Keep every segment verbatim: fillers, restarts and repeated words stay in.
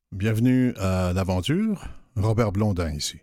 Bienvenue à l'aventure, Robert Blondin ici.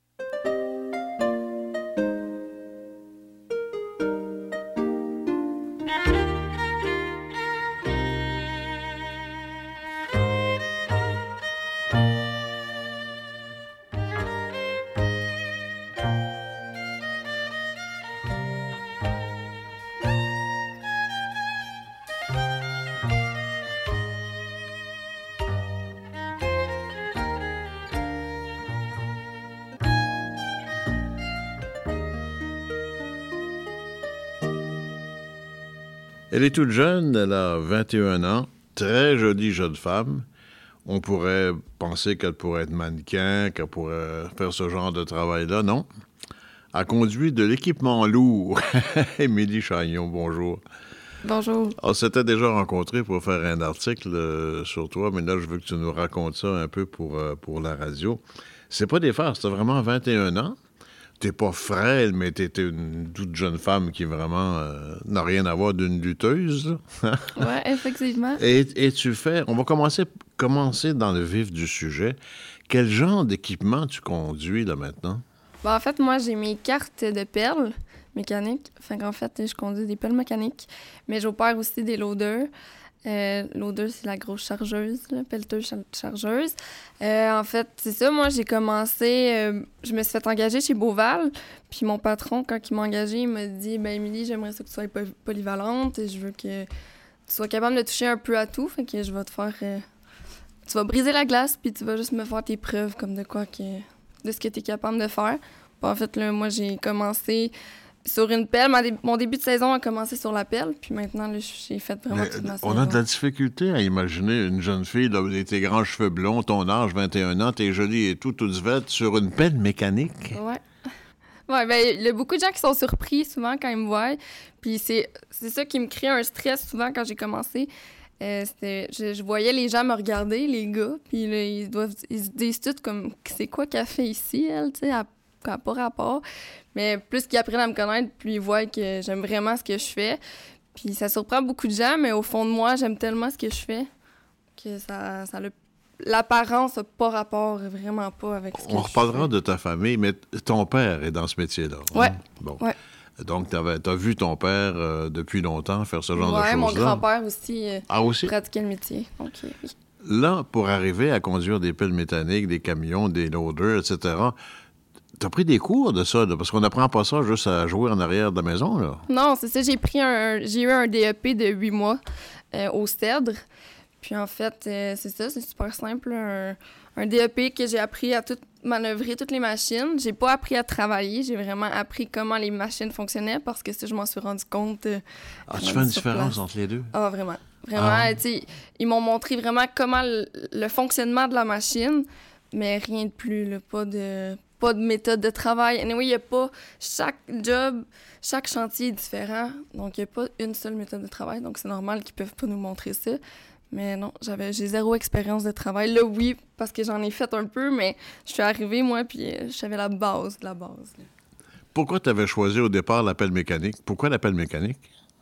Elle est toute jeune, elle a vingt et un ans, très jolie jeune femme. On pourrait penser qu'elle pourrait être mannequin, qu'elle pourrait faire ce genre de travail-là, non? Elle conduit de l'équipement lourd. Émilie Chagnon, bonjour. Bonjour. On s'était déjà rencontrés pour faire un article euh, sur toi, mais là, je veux que tu nous racontes ça un peu pour, euh, pour la radio. C'est pas des farces, t'as vraiment vingt et un ans. T'es pas frêle, mais t'es une toute jeune femme qui vraiment euh, n'a rien à voir d'une lutteuse. Oui, effectivement. Et, et tu fais... On va commencer, commencer dans le vif du sujet. Quel genre d'équipement tu conduis là maintenant? Bon, en fait, moi, j'ai mes cartes de perles mécaniques. Fait qu'en fait, je conduis des pelles mécaniques, mais j'opère aussi des loaders. Euh, loader, c'est la grosse chargeuse, la pelleteuse char- chargeuse. Euh, en fait, c'est ça, moi, j'ai commencé... Euh, je me suis fait engager chez Beauval, puis mon patron, quand il m'a engagée, il m'a dit « Ben, Émilie, j'aimerais ça que tu sois poly- polyvalente et je veux que tu sois capable de toucher un peu à tout, fait que je vais te faire... Euh, tu vas briser la glace, puis tu vas juste me faire tes preuves, comme de quoi que... de ce que tu es capable de faire. » Puis en fait, là, moi, j'ai commencé... sur une pelle. Dé- mon début de saison a commencé sur la pelle, puis maintenant, là, j'ai fait vraiment Mais, toute ma on saison. a de la difficulté à imaginer une jeune fille, là, avec tes grands cheveux blonds, ton âge, vingt et un ans, t'es jolie et tout, toute verte, sur une pelle mécanique. Ouais. Ouais, ben, il y a beaucoup de gens qui sont surpris souvent quand ils me voient. Puis c'est, c'est ça qui me crée un stress souvent quand j'ai commencé. Euh, c'était, je, je voyais les gens me regarder, les gars, puis là, ils, doivent, ils se disent tout comme « C'est quoi qu'elle fait ici, elle? » Tu sais, elle n'a pas rapport. Mais plus qu'ils apprennent à me connaître, plus ils voient que j'aime vraiment ce que je fais. Puis ça surprend beaucoup de gens, mais au fond de moi, j'aime tellement ce que je fais que ça, ça a l'apparence n'a pas rapport, vraiment pas avec ce que On je reparlera fais. de ta famille, mais ton père est dans ce métier-là. Hein? Ouais. Bon. Ouais. Donc, t'avais, t'as vu ton père euh, depuis longtemps faire ce genre Ouais, de choses-là? mon grand-père aussi, euh, Ah, aussi? pratiquait le métier. Donc, euh, oui. Là, pour arriver à conduire des pelles mécaniques, des camions, des loaders, et cetera, t'as pris des cours de ça, là, parce qu'on n'apprend pas ça juste à jouer en arrière de la maison, là. Non, c'est ça. J'ai pris un, j'ai eu un D E P de huit mois euh, au Cèdre. Puis en fait, euh, c'est ça, c'est super simple. Un, un D E P que j'ai appris à tout manœuvrer toutes les machines. J'ai pas appris à travailler. J'ai vraiment appris comment les machines fonctionnaient parce que ça, je m'en suis rendu compte. Euh, Ah, tu fais une différence entre les deux? Ah, vraiment. Vraiment, Ah. tu sais, ils m'ont montré vraiment comment le, le fonctionnement de la machine, mais rien de plus, là, pas de... pas de méthode de travail. Anyway, il n'y a pas... Chaque job, chaque chantier est différent, donc il n'y a pas une seule méthode de travail, donc c'est normal qu'ils ne peuvent pas nous montrer ça. Mais non, j'avais, j'ai zéro expérience de travail. Là, oui, parce que j'en ai fait un peu, mais je suis arrivée, moi, puis euh, j'avais la base de la base. Là. Pourquoi tu avais choisi au départ la pelle mécanique? Pourquoi la pelle mécanique?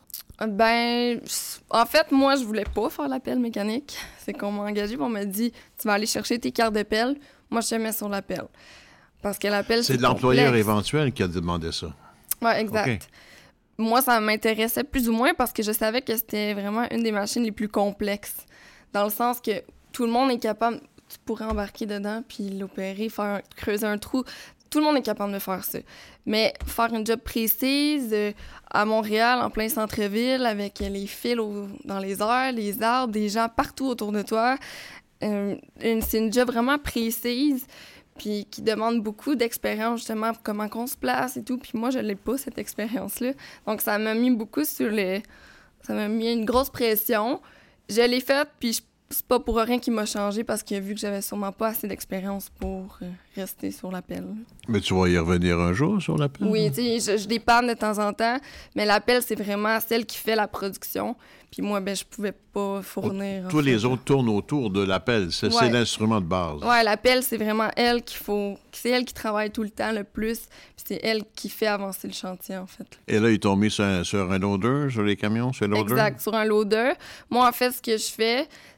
Ben, en fait, moi, je voulais pas faire la pelle mécanique. C'est qu'on m'a engagée, puis on m'a dit, tu vas aller chercher tes cartes de pelle. Moi, je te mets sur la pelle. Parce que la pelle, c'est C'est l'employeur complexe. éventuel qui a demandé ça. Oui, exact. Okay. Moi, ça m'intéressait plus ou moins parce que je savais que c'était vraiment une des machines les plus complexes. Dans le sens que tout le monde est capable... Tu pourrais embarquer dedans, puis l'opérer, faire creuser un trou. Tout le monde est capable de faire ça. Mais faire une job précise euh, à Montréal, en plein centre-ville, avec les fils au, dans les airs, les arbres, des gens partout autour de toi, euh, une, c'est une job vraiment précise, puis qui demande beaucoup d'expérience, justement, pour comment on se place et tout. Puis moi, je l'ai pas, cette expérience-là. Donc, ça m'a mis beaucoup sur le... Ça m'a mis une grosse pression. Je l'ai faite, puis je c'est pas pour rien qu'il m'a changé parce qu'il a vu que j'avais sûrement pas assez d'expérience pour euh, rester sur la pelle. Mais tu vas y revenir un jour sur la pelle? Oui, tu sais, je, je dépanne de temps en temps, mais la pelle, c'est vraiment celle qui fait la production. Puis moi, ben, je pouvais pas fournir... Oh, tous les autres tournent autour de la pelle. C'est, ouais. c'est l'instrument de base. Ouais, la pelle, c'est vraiment elle qu'il faut... C'est elle qui travaille tout le temps le plus. Puis c'est elle qui fait avancer le chantier, en fait. Et là, ils t'ont mis sur un, sur un loader, sur les camions, sur un loader? Exact, sur un loader. Moi, en fait, ce que je fais,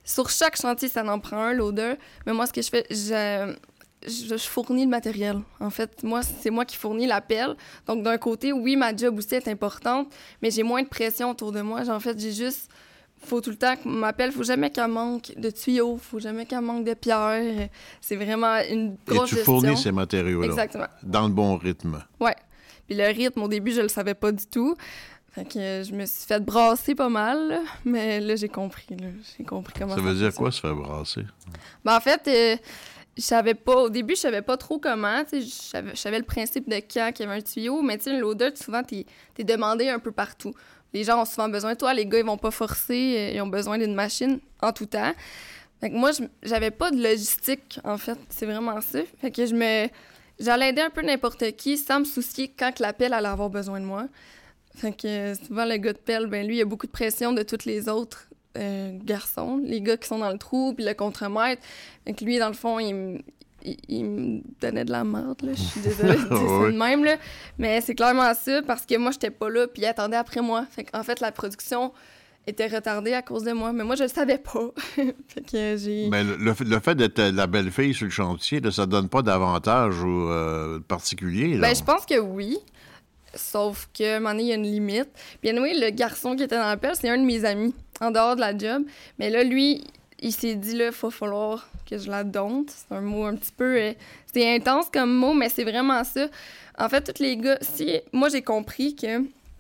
sur chaque chantier, ça en prend un, loader. Mais moi, ce que je fais, je, je, je fournis le matériel. En fait, moi, c'est moi qui fournis la pelle. Donc, d'un côté, oui, ma job aussi est importante, mais j'ai moins de pression autour de moi. En fait, j'ai juste... Faut tout le temps que ma pelle, faut jamais qu'elle manque de tuyaux, faut jamais qu'elle manque de pierres. C'est vraiment une grosse gestion. Et tu gestion. fournis ces matériaux-là. Exactement. Dans le bon rythme. Ouais. Puis le rythme, au début, je le savais pas du tout. Fait que euh, je me suis fait brasser pas mal, là. Mais là, j'ai compris, là. J'ai compris comment ça ça veut dire fonctionne. quoi, se faire brasser? Ben, en fait, euh, je savais pas... Au début, je savais pas trop comment, tu sais. Je savais, je savais le principe de quand il y avait un tuyau, mais tu sais, l'odeur, souvent, t'es, t'es demandé un peu partout. Les gens ont souvent besoin de toi. Les gars, ils vont pas forcer. euh, Ils ont besoin d'une machine en tout temps. Fait que moi, je- j'avais pas de logistique, en fait. C'est vraiment ça. Fait que je me... J'allais aider un peu n'importe qui sans me soucier quand que la pelle allait avoir besoin de moi. Fait que euh, souvent, le gars de pelle, ben lui, il a beaucoup de pression de tous les autres euh, garçons. Les gars qui sont dans le trou, puis le contremaître. Fait que lui, dans le fond, il, me- il, il me donnait de la merde, là. Je suis désolée de dire ça Oui. de même, là. Mais c'est clairement ça, parce que moi, j'étais pas là, puis il attendait après moi. Fait qu'en fait, la production était retardée à cause de moi. Mais moi, je le savais pas. Fait que j'ai... Mais le, le fait- le fait d'être la belle fille sur le chantier, là, ça donne pas d'avantage ou, euh, particulier. Là. Ben, je pense que oui. Sauf que, un moment donné, il y a une limite. Puis, anyway, le garçon qui était dans la pelle, c'est un de mes amis, en dehors de la job. Mais là, lui, il s'est dit, là, il va falloir que je la dompte. C'est un mot un petit peu... euh, c'est intense comme mot, mais c'est vraiment ça. En fait, tous les gars... Si, moi, j'ai compris que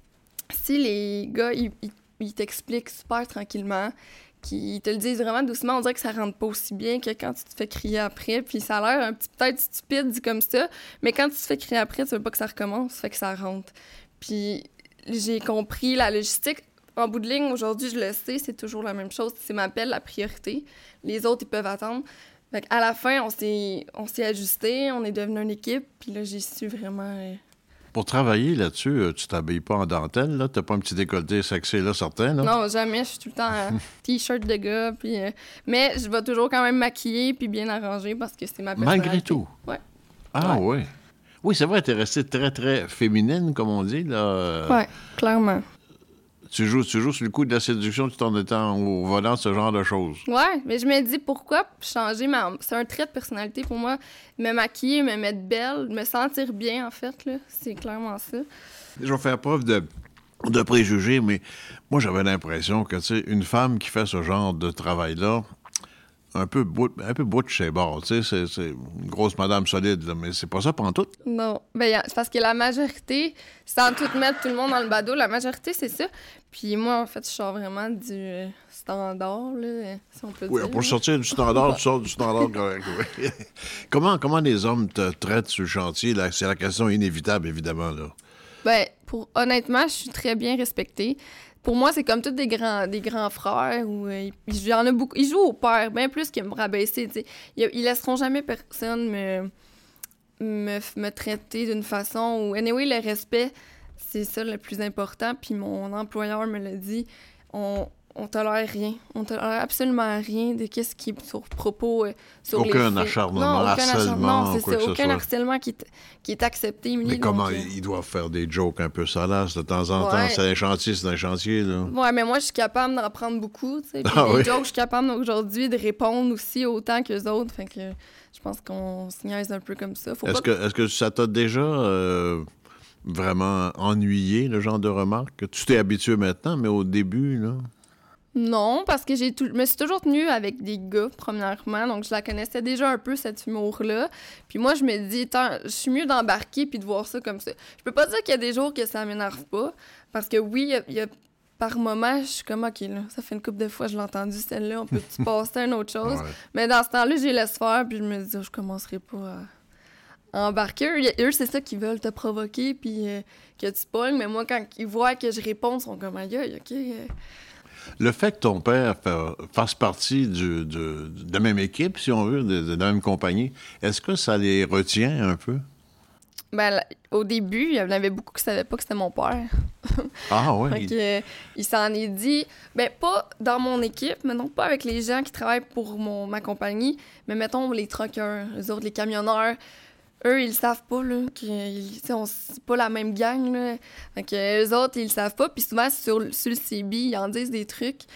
si les gars, ils, ils, ils t'expliquent super tranquillement, qu'ils te le disent vraiment doucement, on dirait que ça rentre pas aussi bien que quand tu te fais crier après. Puis ça a l'air un petit peut-être stupide dit comme ça, mais quand tu te fais crier après, tu veux pas que ça recommence, ça fait que ça rentre. Puis j'ai compris la logistique. En bout de ligne, aujourd'hui, je le sais, c'est toujours la même chose. C'est ma pelle la priorité. Les autres, ils peuvent attendre. Fait qu'à la fin, on s'est, on s'est ajusté, on est devenu une équipe, puis là, j'ai su vraiment... euh, Pour travailler là-dessus, euh, tu t'habilles pas en dentelle, là? T'as pas un petit décolleté sexy, là, certain, là? Non, jamais. Je suis tout le temps en t-shirt de gars. Puis, euh, mais je vais toujours quand même maquiller puis bien arranger parce que c'est ma personnalité. Malgré tout? Ouais. Ah, Ouais. oui. Oui, c'est vrai, t'es restée très, très féminine, comme on dit, là. Euh, Ouais, clairement. Tu joues, tu joues sur le coup de la séduction tout en étant au volant de ce genre de choses. Ouais, mais je me dis pourquoi changer ma... C'est un trait de personnalité pour moi. Me maquiller, me mettre belle, me sentir bien, en fait, là. C'est clairement ça. Je vais faire preuve de, de préjugés, mais moi, j'avais l'impression que, tu sais, une femme qui fait ce genre de travail-là, un peu bout, un peu bout de chez bord, tu sais, c'est, c'est une grosse madame solide, là, mais c'est pas ça pantoute. Non. Ben, y a- c'est parce que la majorité, sans tout mettre tout le monde dans le badaud, la majorité, c'est ça. Puis moi, en fait, je sors vraiment du euh, standard, là, si on peut Oui, dire. pour là. sortir du standard, tu sors du standard correct, oui. comment, comment les hommes te traitent sur le chantier, là? C'est la question inévitable, évidemment, là. Ben, pour, honnêtement, je suis très bien respectée. Pour moi, c'est comme tous des grands, des grands frères. Où, euh, il y en a beaucoup. Ils jouent au père, bien plus que me rabaisser. T'sais. Ils, ils laisseront jamais personne me, me, me traiter d'une façon où... Anyway, le respect, c'est ça le plus important. Puis mon employeur me l'a dit. On, on tolère rien. On tolère absolument rien de qu'est-ce qui est sur propos, euh, sur Aucun les faits. acharnement, non, aucun harcèlement, acharnement, c'est quoi ça. que ce Aucun soit. harcèlement qui est, qui est accepté. Émilie, Mais comment donc, euh, ils doivent faire des jokes un peu salaces de temps en temps? Ouais. C'est un chantier, c'est un chantier, là. Ouais, mais moi, je suis capable d'en prendre beaucoup, tu sais. Puis Ah les oui? jokes, je suis capable aujourd'hui de répondre aussi autant qu'eux autres. Fait que je pense qu'on se niaise un peu comme ça. Faut Est-ce pas... que, est-ce que ça t'a déjà euh, vraiment ennuyé, le genre de remarques? Tu t'es habitué maintenant, mais au début, là... Non, parce que j'ai tout... je me suis toujours tenue avec des gars, premièrement. Donc, je la connaissais déjà un peu, cet humour-là. Puis moi, je me dis, Tant, je suis mieux d'embarquer puis de voir ça comme ça. Je peux pas dire qu'il y a des jours que ça m'énerve pas. Parce que oui, il y a, il y a par moment, je suis comme, OK, là, ça fait une couple de fois que je l'ai entendu, celle-là. On peut-tu passer à une autre chose? Ouais. Mais dans ce temps-là, je les laisse faire, puis je me dis, oh, je commencerai pas à embarquer. Eux, eux, c'est ça qu'ils veulent, te provoquer, puis euh, que tu pognes. Mais moi, quand ils voient que je réponds, ils sont comme, aïe, aïe, OK. euh. Le fait que ton père fa- fasse partie du- de, de la même équipe, si on veut, de, de la même compagnie, est-ce que ça les retient un peu? Ben, là, au début, il y en avait beaucoup qui savaient pas que c'était mon père. Ah oui? Fait que, euh, il s'en est dit, ben pas dans mon équipe, mais non pas avec les gens qui travaillent pour mon, ma compagnie, mais mettons les truckers, les autres, les camionneurs. Eux, ils le savent pas, là, que ils- tu sais, on- c'est pas la même gang, là. Fait que eux autres, ils le savent pas, puis souvent, sur, sur le C B, ils en disent des trucs,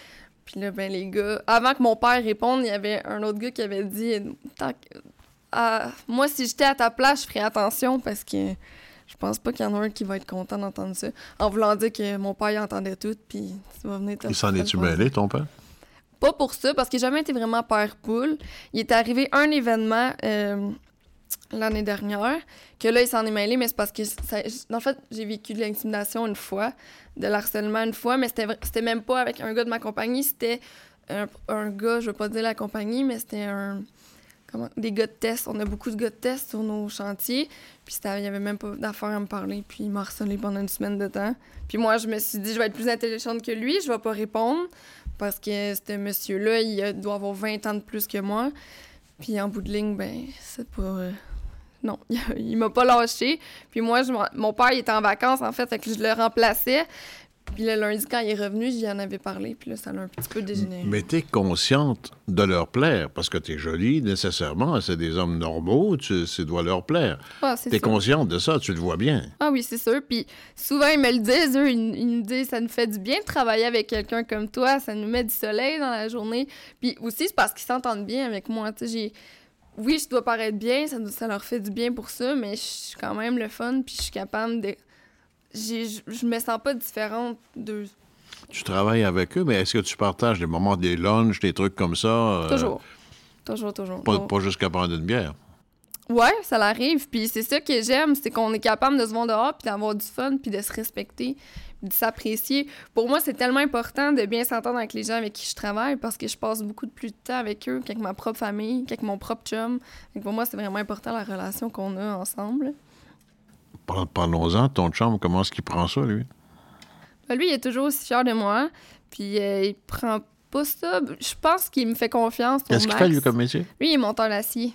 Puis là, ben les gars, avant que mon père réponde, il y avait un autre gars qui avait dit Tant que- Ah, moi, si j'étais à ta place, je ferais attention parce que je pense pas qu'il y en a un qui va être content d'entendre ça. En voulant dire que mon père, il entendait tout, puis tu vas venir te Il s'en te est-tu le passer. mêlé, ton père? Pas pour ça, parce qu'il n'a jamais été vraiment père-poule. Il est arrivé un événement euh, l'année dernière, que là, il s'en est mêlé, mais c'est parce que, ça, en fait, j'ai vécu de l'intimidation une fois, de l'harcèlement une fois, mais c'était, vra- c'était même pas avec un gars de ma compagnie, c'était un, un gars, je veux pas dire la compagnie, mais c'était un... Comment, des gars de test. On a beaucoup de gars de test sur nos chantiers, puis c'était- il y avait même pas d'affaire à me parler, puis il m'a harcelé pendant une semaine de temps. Puis moi, je me suis dit, je vais être plus intelligente que lui, je vais pas répondre, parce que ce monsieur-là, il a- doit avoir vingt ans de plus que moi. Puis en bout de ligne, ben, c'est pas... euh, Non, il, a- il m'a pas lâché. Puis moi, je m'en- mon père, il était en vacances, en fait, fait que je le remplaçais. Puis le lundi, quand il est revenu, j'y en avais parlé, puis là, ça l'a un petit peu dégénéré. Mais t'es consciente de leur plaire, parce que t'es jolie, nécessairement, c'est des hommes normaux, tu, ça doit leur plaire. Ah, c'est T'es sûr. consciente de ça, tu le vois bien. Ah oui, c'est sûr. Puis souvent, ils me le disent, eux, ils, ils nous disent, ça nous fait du bien de travailler avec quelqu'un comme toi, ça nous met du soleil dans la journée. Puis aussi, c'est parce qu'ils s'entendent bien avec moi. Tu sais, j'ai... Oui, je dois paraître bien, ça, nous- ça leur fait du bien pour ça, mais je suis quand même le fun, puis je suis capable de... J'ai, je, je me sens pas différente d'eux. Tu travailles avec eux, mais est-ce que tu partages des moments, des lunchs, des trucs comme ça? euh, Toujours. Toujours, toujours. Pas, Non. pas jusqu'à prendre une bière. Ouais, ça l'arrive. Puis c'est ça que j'aime, c'est qu'on est capable de se voir dehors, puis d'avoir du fun, puis de se respecter, puis de s'apprécier. Pour moi, c'est tellement important de bien s'entendre avec les gens avec qui je travaille, parce que je passe beaucoup de plus de temps avec eux qu'avec ma propre famille, qu'avec mon propre chum. Fait que pour moi, c'est vraiment important la relation qu'on a ensemble. Par- Parlons-en, ton chum, comment est-ce qu'il prend ça, lui? Ben, lui, il est toujours aussi fier de moi, puis euh, il prend pas ça. Je pense qu'il me fait confiance. au Qu'est-ce qu'il max. fait, lui, comme métier? Lui, il est monteur d'acier.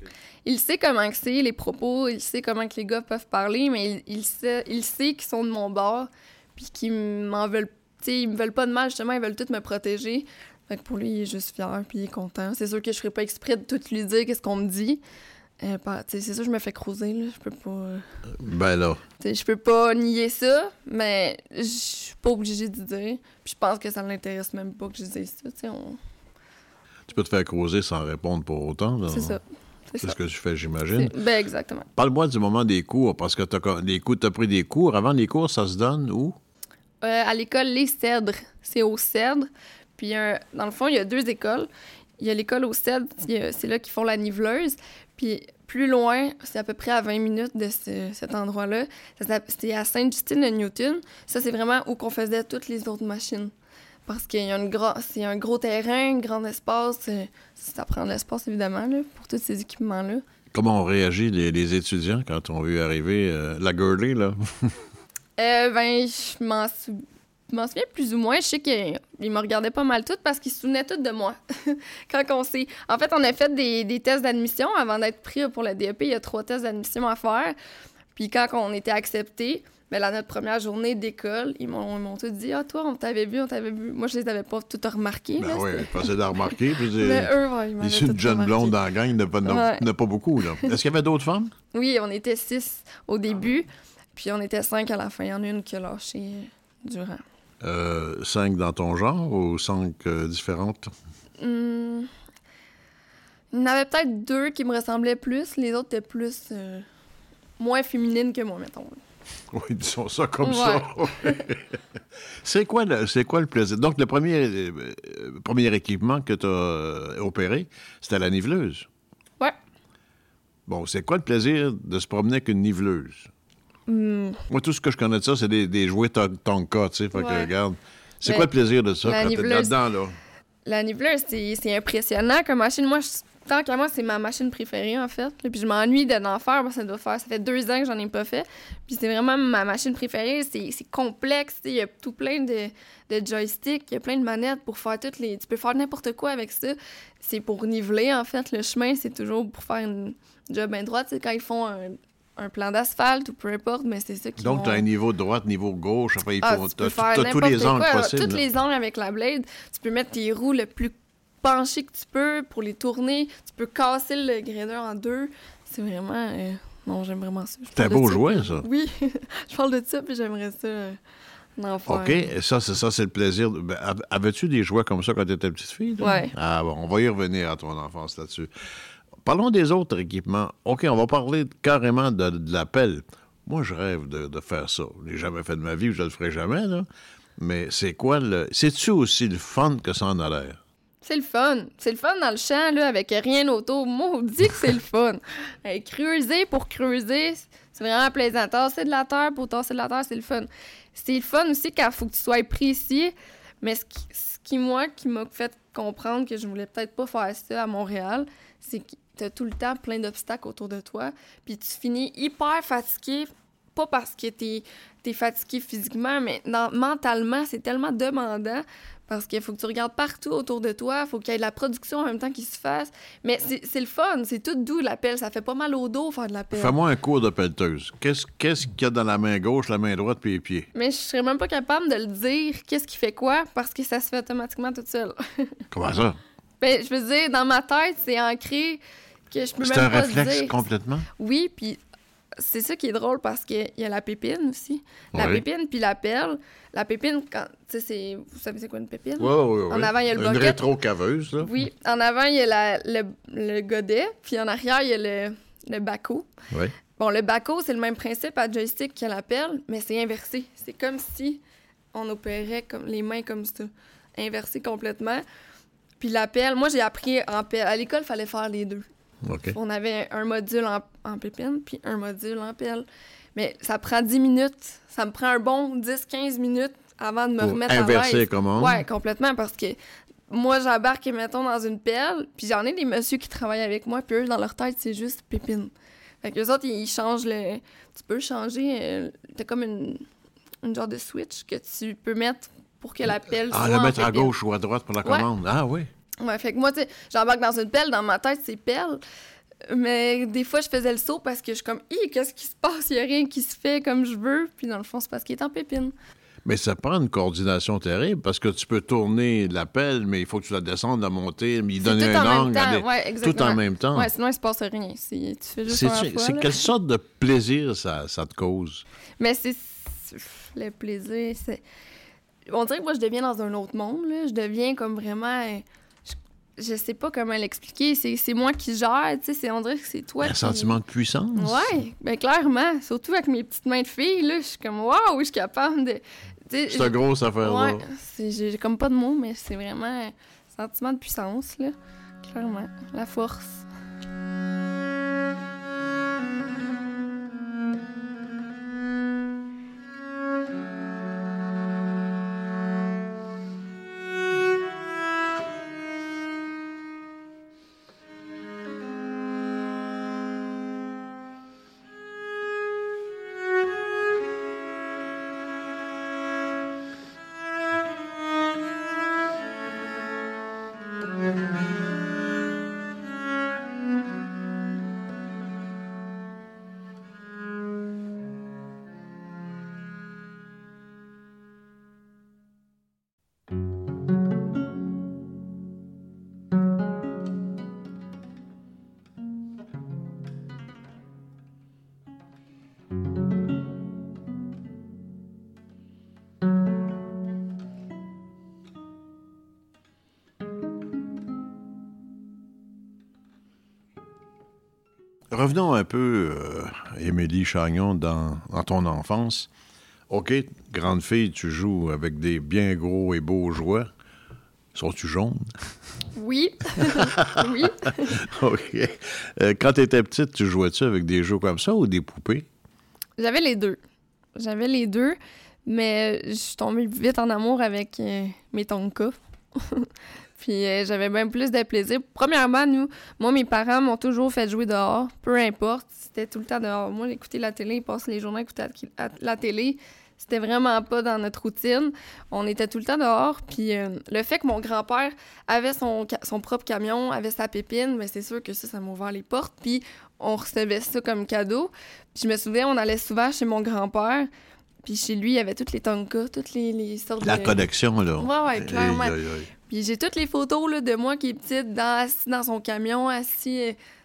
Il sait comment que c'est, les propos, il sait comment que les gars peuvent parler, mais il, il sait, il sait qu'ils sont de mon bord, puis qu'ils m'en veulent, tu sais, ils me veulent pas de mal, justement, ils veulent tous me protéger. Fait que pour lui, il est juste fier, puis il est content. C'est sûr que je ferais pas exprès de tout lui dire qu'est-ce qu'on me dit. Euh, par- tu sais, c'est sûr que je me fais croiser, là, je peux pas... euh, Ben là, tu sais, je peux pas nier ça, mais je suis pas obligée d'y dire. Puis je pense que ça l'intéresse même pas que je dise ça, tu sais, on... tu peux te faire creuser sans répondre pour autant. là. C'est ça. C'est C'est ça. ce que tu fais, j'imagine. C'est- Ben, exactement. Parle-moi du moment des cours, parce que t'as co- les cours, t'as pris des cours. Avant les cours, ça se donne où? Euh, à l'école Les Cèdres. C'est au Cèdre. Puis, euh, dans le fond, il y a deux écoles. Il y a l'école au Cèdre, il y a- c'est là qu'ils font la niveleuse. Puis, plus loin, c'est à peu près à vingt minutes de ce- cet endroit-là. Ça s'app- C'était à Sainte-Justine-de-Newton. Ça, c'est vraiment où qu'on faisait toutes les autres machines. Parce qu'il y a une gra- c'est un gros terrain, un grand espace. euh, Ça prend de l'espace, évidemment, là, pour tous ces équipements-là. Comment ont réagi les, les étudiants quand on vu arriver euh, la girlie, là? Euh, ben, je m'en sou- je m'en souviens plus ou moins. Je sais qu'ils me regardaient pas mal toutes parce qu'ils se souvenaient toutes de moi. Quand on s'est... En fait, on a fait des, des tests d'admission avant d'être pris pour le D E P. Il y a trois tests d'admission à faire. Puis quand on était acceptés, ben, là, notre première journée d'école, ils m'ont, ils m'ont tous dit « Ah, toi, on t'avait vu, on t'avait vu. » Moi, je les avais pas toutes remarquées. Ben là, oui, c'était- facile de remarquer. Puis c'est- Mais eux, ouais, ils m'avaient Ici, une toutes jeune remarquées. blonde dans la gang, il n'y en a pas- il n'y en a- Ouais. il n'y en a pas beaucoup, là. Est-ce qu'il y avait d'autres femmes? Oui, on était six au début. Puis on était cinq à la fin. Il y en a une qui a lâché euh, durant. Euh, cinq dans ton genre ou cinq euh, différentes? Hum, Il y en avait peut-être deux qui me ressemblaient plus. Les autres étaient plus... euh, moins féminines que moi, mettons. Oui, disons ça comme Ouais. ça. c'est, quoi le, c'est quoi le plaisir? Donc, le premier, euh, euh, premier équipement que tu as opéré, c'était la niveleuse. Ouais. Bon, c'est quoi le plaisir de se promener avec une niveleuse? Hum, Moi, tout ce que je connais de ça, c'est des, des jouets to- Tonka, tu sais. Fait que, Ouais. regarde, c'est Mais quoi le plaisir de ça la quand t'es niveleuse- là-dedans, là? La niveleuse, c'est, c'est impressionnant comme machine. Moi, je- tant qu'à moi, c'est ma machine préférée, en fait. Puis je m'ennuie de d'en faire. Moi, ça doit faire... Ça fait deux ans que j'en ai pas fait. Puis c'est vraiment ma machine préférée. C'est, c'est complexe. tu sais, Il y a tout plein de, de joysticks. Il y a plein de manettes pour faire toutes les... Tu peux faire n'importe quoi avec ça. C'est pour niveler, en fait. Le chemin, c'est toujours pour faire une job bien droite. C'est quand ils font un, un plan d'asphalte ou peu importe, mais c'est ça qui Donc, tu as un niveau droite, niveau gauche. Enfin, il Ah, faut, tu peux t'as, faire t'as tous les n'importe angles quoi. possibles. Tous là. les angles avec la blade. Tu peux mettre tes roues le plus penché que tu peux pour les tourner. Tu peux casser le grader en deux. C'est vraiment... euh, Non, j'aime vraiment ça. Je C'est un parle de beau ça, jouet, puis- ça. Oui, je parle de ça, puis j'aimerais ça euh, L'enfer. OK, et ça, c'est ça, c'est le plaisir. Ben, av- avais-tu des jouets comme ça quand tu étais petite fille? toi? Ouais. Ah bon, on va y revenir à ton enfance là-dessus. Parlons des autres équipements. OK, on va parler carrément de, de la pelle. Moi, je rêve de, de faire ça. Je l'ai jamais fait de ma vie, je le ferai jamais, là. Mais c'est quoi le... C'est-tu aussi le fun que ça en a l'air? C'est le fun. C'est le fun dans le champ, là, avec rien autour. Maudit que c'est le fun. Hey, creuser pour creuser, c'est vraiment plaisant. Tasser de la terre pour tasser de la terre, c'est le fun. C'est le fun aussi quand il faut que tu sois précis. Mais ce qui, ce qui moi, qui m'a fait comprendre que je voulais peut-être pas faire ça à Montréal, c'est que t'as tout le temps plein d'obstacles autour de toi. Puis tu finis hyper fatigué, pas parce que t'es, t'es fatigué physiquement, mais dans, mentalement, c'est tellement demandant. Parce qu'il faut que tu regardes partout autour de toi, il faut qu'il y ait de la production en même temps qui se fasse. Mais c'est, c'est le fun, c'est tout doux, la pelle. Ça fait pas mal au dos, faire de la pelle. Fais-moi un cours de pelleteuse. Qu'est-ce, qu'est-ce qu'il y a dans la main gauche, la main droite puis les pieds? Mais je serais même pas capable de le dire, qu'est-ce qui fait quoi, parce que ça se fait automatiquement tout seul. Comment ça? Ben, je veux dire, dans ma tête, c'est ancré que je peux C'est même un pas réflexe dire. complètement? Oui, puis c'est ça qui est drôle parce qu'il y a la pépine aussi. La Oui. pépine puis la pelle. La pépine, quand, tu sais, c'est... Vous savez c'est quoi une pépine? Oui, oui, oui. En avant, il y a le Une bucket. rétro-caveuse, là. Oui, en avant, il y a la- le, le godet, puis en arrière, il y a le, le baco. Oui. Bon, le baco, c'est le même principe à joystick que la pelle, mais c'est inversé. C'est comme si on opérait comme les mains comme ça, inversé complètement. Puis la pelle, moi, j'ai appris en pelle. À l'école, il fallait faire les deux. OK. On avait un module en, en pépine, puis un module en pelle. Mais ça prend dix minutes. Ça me prend un bon dix à quinze minutes avant de me Pour remettre à inverser l'aise. les commandes. Ouais, complètement, parce que moi, j'embarque, mettons, dans une pelle, puis j'en ai des messieurs qui travaillent avec moi, puis eux, dans leur tête, c'est juste pépine. Fait que les autres, ils changent le... Tu peux changer... euh, T'as comme une, une genre de switch que tu peux mettre pour que la pelle Ah, soit la en mettre à pépine. gauche ou à droite pour la Ouais. commande. Ah oui. Ouais, fait que moi, tu sais, j'embarque dans une pelle, dans ma tête, c'est pelle. Mais des fois, je faisais le saut parce que je suis comme, hi, qu'est-ce qui se passe? Il n'y a rien qui se fait comme je veux. Puis dans le fond, c'est parce qu'il est en pépine. Mais ça prend une coordination terrible parce que tu peux tourner la pelle, mais il faut que tu la descendes, la monter, mais il C'est donne tout un en angle. même temps. aller- Ouais, tout exactement. en même temps. Ouais, sinon, il se passe rien. C'est, tu fais juste C'est, un à la fois, c'est là. quelle sorte de plaisir ça, ça te cause? Mais c'est, c'est- le plaisir, c'est... On dirait que moi, je deviens dans un autre monde, là. Je deviens comme vraiment... euh, Je, je sais pas comment l'expliquer. C'est, c'est moi qui gère, tu sais. C'est, on dirait que c'est toi Un qui... sentiment de puissance? Ouais, ben clairement. Surtout avec mes petites mains de fille, là. Je suis comme, waouh, je suis capable de... tu sais, C'est une grosse affaire-là. Ouais, c'est, j'ai, j'ai comme pas de mots, mais c'est vraiment un sentiment de puissance, là. Clairement. La force. Revenons un peu, euh, Émilie Chagnon, dans, dans ton enfance. OK, grande fille, tu joues avec des bien gros et beaux jouets. Sont-tu jaunes? Oui. Oui. OK. Euh, quand tu étais petite, tu jouais-tu avec des jeux comme ça ou des poupées? J'avais les deux. J'avais les deux, mais je suis tombée vite en amour avec euh, mes Tonka. Puis euh, j'avais bien plus de plaisir. Premièrement, nous, moi, mes parents m'ont toujours fait jouer dehors, peu importe. C'était tout le temps dehors. Moi, écouter la télé, passer les journées à écouter la, la télé, c'était vraiment pas dans notre routine. On était tout le temps dehors. Puis euh, le fait que mon grand-père avait son, son propre camion, avait sa pépine, mais c'est sûr que ça, ça m'a ouvert les portes. Puis on recevait ça comme cadeau. Puis je me souviens, on allait souvent chez mon grand-père. Puis chez lui, il y avait toutes les Tonka, toutes les, les sortes La de... collection, là. Ouais, ouais, clairement. Aïe, aïe, aïe. Puis j'ai toutes les photos là, de moi qui est petite, dans, assis dans son camion, assis euh,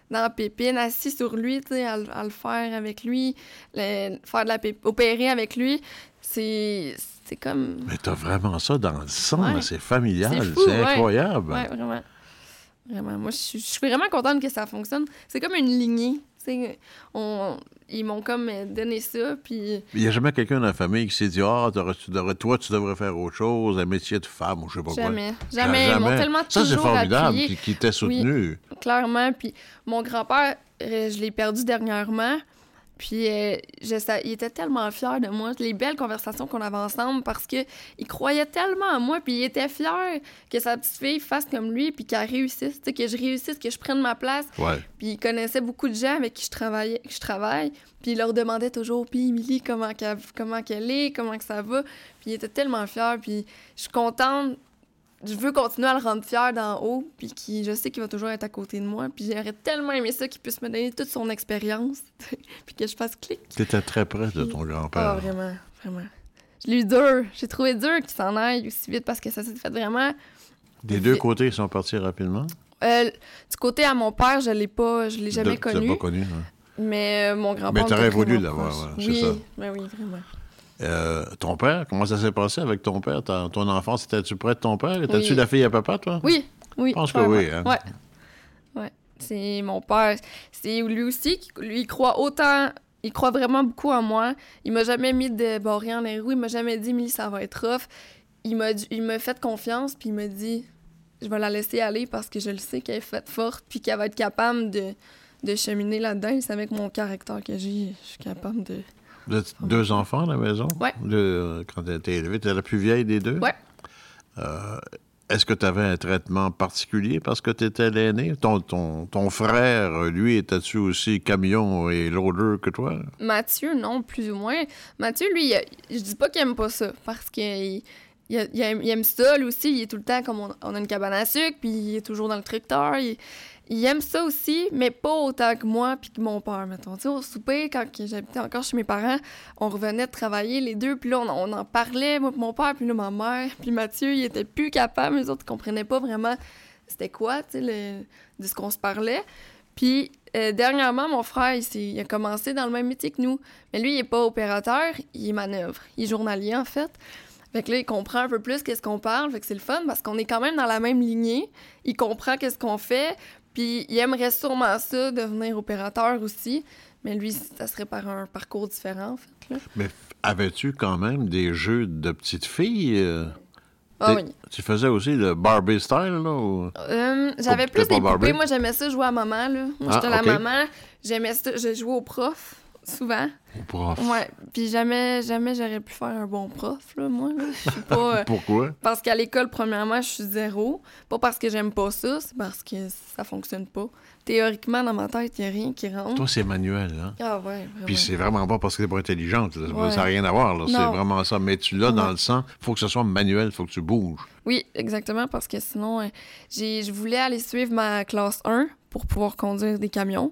dans la pépine, assis sur lui, tu sais, à, à le faire avec lui, le, faire de la pépine, opérer avec lui. C'est, c'est comme... Mais t'as vraiment ça dans le sang, Ouais. là, c'est familial, C'est c'est, fou, ouais. incroyable. Ouais, vraiment. Vraiment. Moi, je suis je suis vraiment contente que ça fonctionne. C'est comme une lignée. Tu sais, on, ils m'ont comme donné ça, puis... Il n'y a jamais quelqu'un dans la famille qui s'est dit « Ah, t'aurais- tu devrais, toi, tu devrais faire autre chose, un métier de femme, ou je sais pas Jamais. quoi. » Jamais. Ils m'ont tellement Ça, c'est toujours formidable, appuyé. qui, qui t'ait soutenu. Clairement. Puis mon grand-père, euh, je l'ai perdu dernièrement. Puis euh, je sa- il était tellement fier de moi. Les belles conversations qu'on avait ensemble parce que il croyait tellement en moi. Puis il était fier que sa petite fille fasse comme lui puis qu'elle réussisse. Tu sais, que je réussisse, que je prenne ma place. Ouais. Puis il connaissait beaucoup de gens avec qui je travaillais, que je travaille. Puis il leur demandait toujours, puis Émilie, comment qu'elle, comment qu'elle est, comment que ça va. Puis il était tellement fier. Puis je suis contente. Je veux continuer à le rendre fier d'en haut, puis qui, je sais qu'il va toujours être à côté de moi. Puis j'aurais tellement aimé ça qu'il puisse me donner toute son expérience, puis que je fasse clic. Tu étais très près de ton Ah, grand-père. vraiment, vraiment. Je l'ai eu dur. J'ai trouvé dur qu'il s'en aille aussi vite parce que ça s'est fait vraiment... Des deux vite. côtés, ils sont partis rapidement. Euh, du côté à mon père, je l'ai pas, je l'ai jamais De- Tu l'as connu. pas connu, hein? Mais euh, mon grand-père... Mais on t'aurais était voulu vraiment l'avoir, proches. ouais, c'est oui, ça. ben oui, vraiment. Euh, ton père, comment ça s'est passé avec ton père? Ta- ton enfance, étais-tu près de ton père? Étais-tu Oui. la fille à papa, toi? Oui, oui. Je pense que clairement. oui, hein? Ouais. Ouais. C'est mon père. C'est lui aussi, qui, lui, il croit autant... Il croit vraiment beaucoup en moi. Il m'a jamais mis de barrière en les roues. Il m'a jamais dit, Émilie, ça va être rough. Il m'a, dit- il m'a fait confiance, puis il m'a dit, je vais la laisser aller parce que je le sais qu'elle est faite forte, puis qu'elle va être capable de, de cheminer là-dedans. Il savait que mon caractère que j'ai, je suis capable de... Vous êtes deux enfants à la maison? Ouais. De- quand tu été élevée, tu es la plus vieille des deux? Ouais. Euh, est-ce que tu avais un traitement particulier parce que tu étais l'aîné? Ton, ton, ton frère, lui, était-tu aussi camion et loader que toi? Mathieu, non, plus ou moins. Mathieu, lui, il a- je dis pas qu'il aime pas ça, parce qu'il il, a- il aime, il aime ça, lui aussi. Il est tout le temps comme on, on a une cabane à sucre, puis il est toujours dans le tracteur. Il, il aime ça aussi, mais pas autant que moi puis que mon père, mettons. Tu sais, au souper, quand que j'habitais encore chez mes parents, on revenait de travailler les deux, puis là, on, on en parlait, moi et mon père, puis là, ma mère. Puis Mathieu, il était plus capable, les autres, ils comprenaient pas vraiment c'était quoi, tu sais, le- de ce qu'on se parlait. Puis, euh, dernièrement, mon frère, il, s'est- il a commencé dans le même métier que nous. Mais lui, il est pas opérateur, il est manœuvre. Il est journalier, en fait. Fait que là, il comprend un peu plus qu'est-ce qu'on parle. Fait que c'est le fun parce qu'on est quand même dans la même lignée. Il comprend qu'est-ce qu'on fait. Puis, il aimerait sûrement ça, devenir opérateur aussi. Mais lui, ça serait par un parcours différent, en fait. Là. Mais f- avais-tu quand même des jeux de petites filles? euh? Ah T'es- oui. Tu faisais aussi le Barbie style, là? Ou... Euh, j'avais T'es plus pas des Barbie? poupées. Moi, j'aimais ça jouer à maman, là. Moi, Ah, j'étais ok. la maman. J'aimais ça. Je jouais au prof, souvent. Au prof. Ouais. Puis jamais, jamais j'aurais pu faire un bon prof, là, moi. Là. Je suis pas... euh, Pourquoi? Parce qu'à l'école, premièrement, je suis zéro. Pas parce que j'aime pas ça, c'est parce que ça fonctionne pas. Théoriquement, dans ma tête, il n'y a rien qui rentre. Toi, c'est manuel, hein? Ah ouais, vraiment. Puis c'est vraiment pas parce que t'es pas intelligente. là. Ouais. Ça n'a rien à voir. là. C'est Non. vraiment ça. Mais tu l'as dans Ouais. le sang. Faut que ce soit manuel. Faut que tu bouges. Oui, exactement, parce que sinon, euh, j'ai, je voulais aller suivre ma classe un pour pouvoir conduire des camions.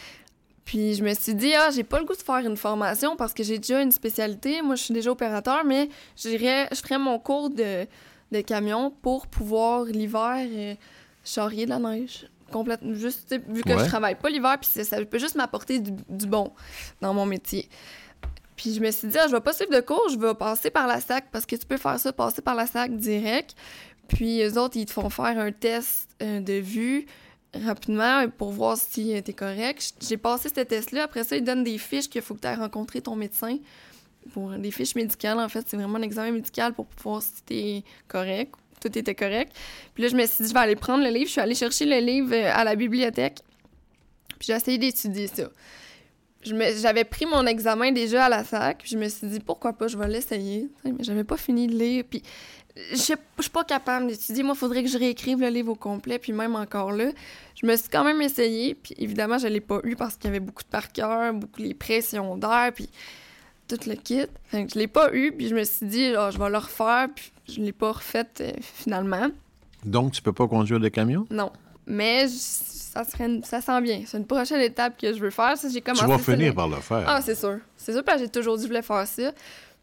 Puis je me suis dit, ah, j'ai pas le goût de faire une formation parce que j'ai déjà une spécialité. Moi, je suis déjà opérateur, mais j'irais, je ferais mon cours de, de camion pour pouvoir, l'hiver, euh, charrier de la neige. Complètement. Juste, tu sais, vu que Ouais. je travaille pas l'hiver, puis c'est- ça peut juste m'apporter du, du bon dans mon métier. Puis je me suis dit, ah, je vais pas suivre de cours, je vais passer par la S A C parce que tu peux faire ça, passer par la S A C direct. Puis eux autres, ils te font faire un test euh, de vue rapidement pour voir si euh, t'es correct. J'ai passé ce test-là. Après ça, ils donnent des fiches qu'il faut que tu aies rencontré ton médecin. Pour des fiches médicales, en fait, c'est vraiment un examen médical pour voir si t'es correct. Tout était correct. Puis là, je me suis dit, je vais aller prendre le livre. Je suis allée chercher le livre euh, à la bibliothèque. Puis j'ai essayé d'étudier ça. Je me- j'avais pris mon examen déjà à la S A C, puis je me suis dit, pourquoi pas, je vais l'essayer. Tu sais, mais j'avais pas fini de lire, puis je sais- je suis pas capable d'étudier. Moi, il faudrait que je réécrive le livre au complet, puis même encore là, je me suis quand même essayée, puis évidemment, je l'ai pas eu parce qu'il y avait beaucoup de par cœur, beaucoup les pressions d'air, puis tout le kit. Fait que je l'ai pas eu, puis je me suis dit, ah, je vais le refaire, puis je l'ai pas refaite euh, finalement. Donc, tu peux pas conduire de camion? Non. Mais je- ça serait une- ça sent bien. C'est une prochaine étape que je veux faire. Ça, j'ai commencé Tu vas ça, finir le- par le faire. Ah, c'est sûr. C'est sûr, parce que j'ai toujours dit que je voulais faire ça. Puis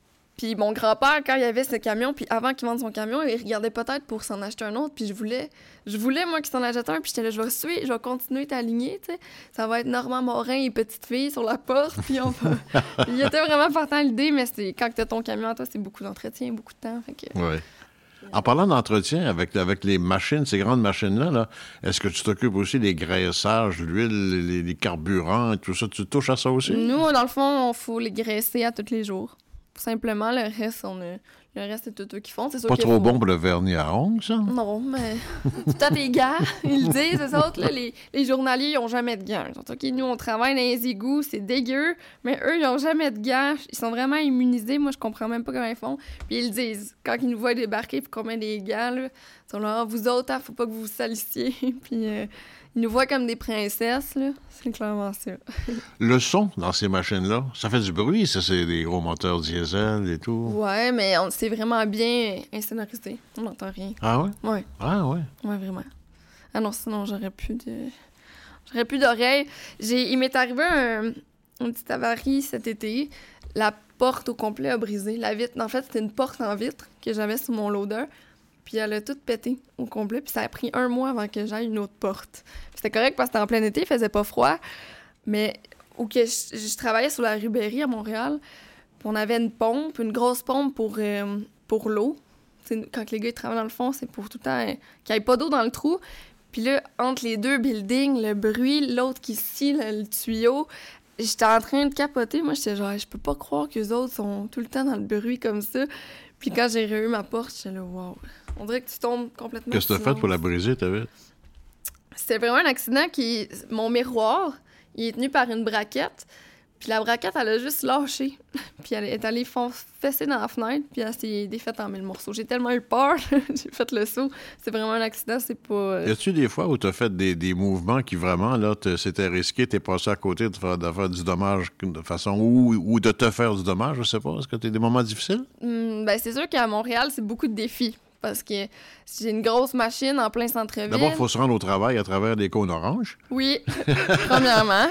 Puis mon grand-père, quand il avait ce camion, puis avant qu'il vende son camion, il regardait peut-être pour s'en acheter un autre. Puis je voulais, je voulais moi, qu'il s'en achète un. Puis j'étais là, je vais suivre, je vais continuer ta lignée, tu sais. Ça va être Normand Morin et Petite Fille sur la porte. Puis on va... Il était vraiment partant à l'idée, mais c'est... quand t'as ton camion à toi, c'est beaucoup d'entretien, beaucoup de temps. Fait que... Oui. En parlant d'entretien, avec, avec les machines, ces grandes machines-là, là, est-ce que tu t'occupes aussi des graissages, l'huile, les, les carburants et tout ça? Tu touches à ça aussi? Nous, dans le fond, il faut les graisser à tous les jours. Simplement, le reste, on a... le reste, c'est tout eux qui font. C'est sûr Pas qu'il trop faut... bon pour le vernis à ongles, ça? Non, mais tout à tes gants, ils le disent, eux autres, là, les, les journaliers, ils ont jamais de gants. Ils sont, OK, nous, on travaille dans les égouts, c'est dégueu, mais eux, ils ont jamais de gants. Ils sont vraiment immunisés. Moi, je comprends même pas comment ils font. Puis ils le disent. Quand ils nous voient débarquer pour qu'on mette des gants, là, ils sont là, ah, vous autres, hein, faut pas que vous vous salissiez. Puis euh, ils nous voient comme des princesses, là. C'est clairement ça. Le son dans ces machines-là, ça fait du bruit, ça, c'est des gros moteurs diesel et tout. Ouais, mais on, c'est vraiment bien insonorisé. On n'entend rien. Ah ouais? Ouais. Ah ouais? Ouais, vraiment. Ah non, sinon, j'aurais plus de... J'aurais plus d'oreilles. J'ai... Il m'est arrivé un... une petite avarie cet été. La porte au complet a brisé. La vitre... En fait, c'était une porte en vitre que j'avais sur mon loader. Puis elle a tout pété au complet. Puis ça a pris un mois avant que j'aille une autre porte. Puis c'était correct parce que c'était en plein été, il faisait pas froid. Mais où que je, je travaillais sur la Rubéry à Montréal. Puis on avait une pompe, une grosse pompe pour, euh, pour l'eau. T'sais, quand les gars ils travaillent dans le fond, c'est pour tout le temps euh, qu'il n'y ait pas d'eau dans le trou. Puis là, entre les deux buildings, le bruit, l'autre qui scie le, le tuyau, j'étais en train de capoter. Moi, j'étais genre, je peux pas croire qu'eux autres sont tout le temps dans le bruit comme ça. Puis quand j'ai reçu ma porte, j'étais là, wow. On dirait que tu tombes complètement. Qu'est-ce que t'as fait pour la briser, ta vitre? C'était vraiment un accident qui... Mon miroir, il est tenu par une braquette. Puis la braquette, elle a juste lâché. Puis elle est allée fon- fesser dans la fenêtre. Puis elle s'est défaite en mille morceaux. J'ai tellement eu peur. J'ai fait le saut. C'est vraiment un accident, c'est pas... Euh... Y a-tu des fois où t'as fait des, des mouvements qui vraiment, là, te, c'était risqué, t'es passé à côté de faire, de faire du dommage de façon... Ou, ou de te faire du dommage, je sais pas. Est-ce que t'as des moments difficiles? Hum, ben c'est sûr qu'à Montréal, c'est beaucoup de défis. Parce que j'ai une grosse machine en plein centre-ville. D'abord, il faut se rendre au travail à travers des cônes oranges. Oui, premièrement.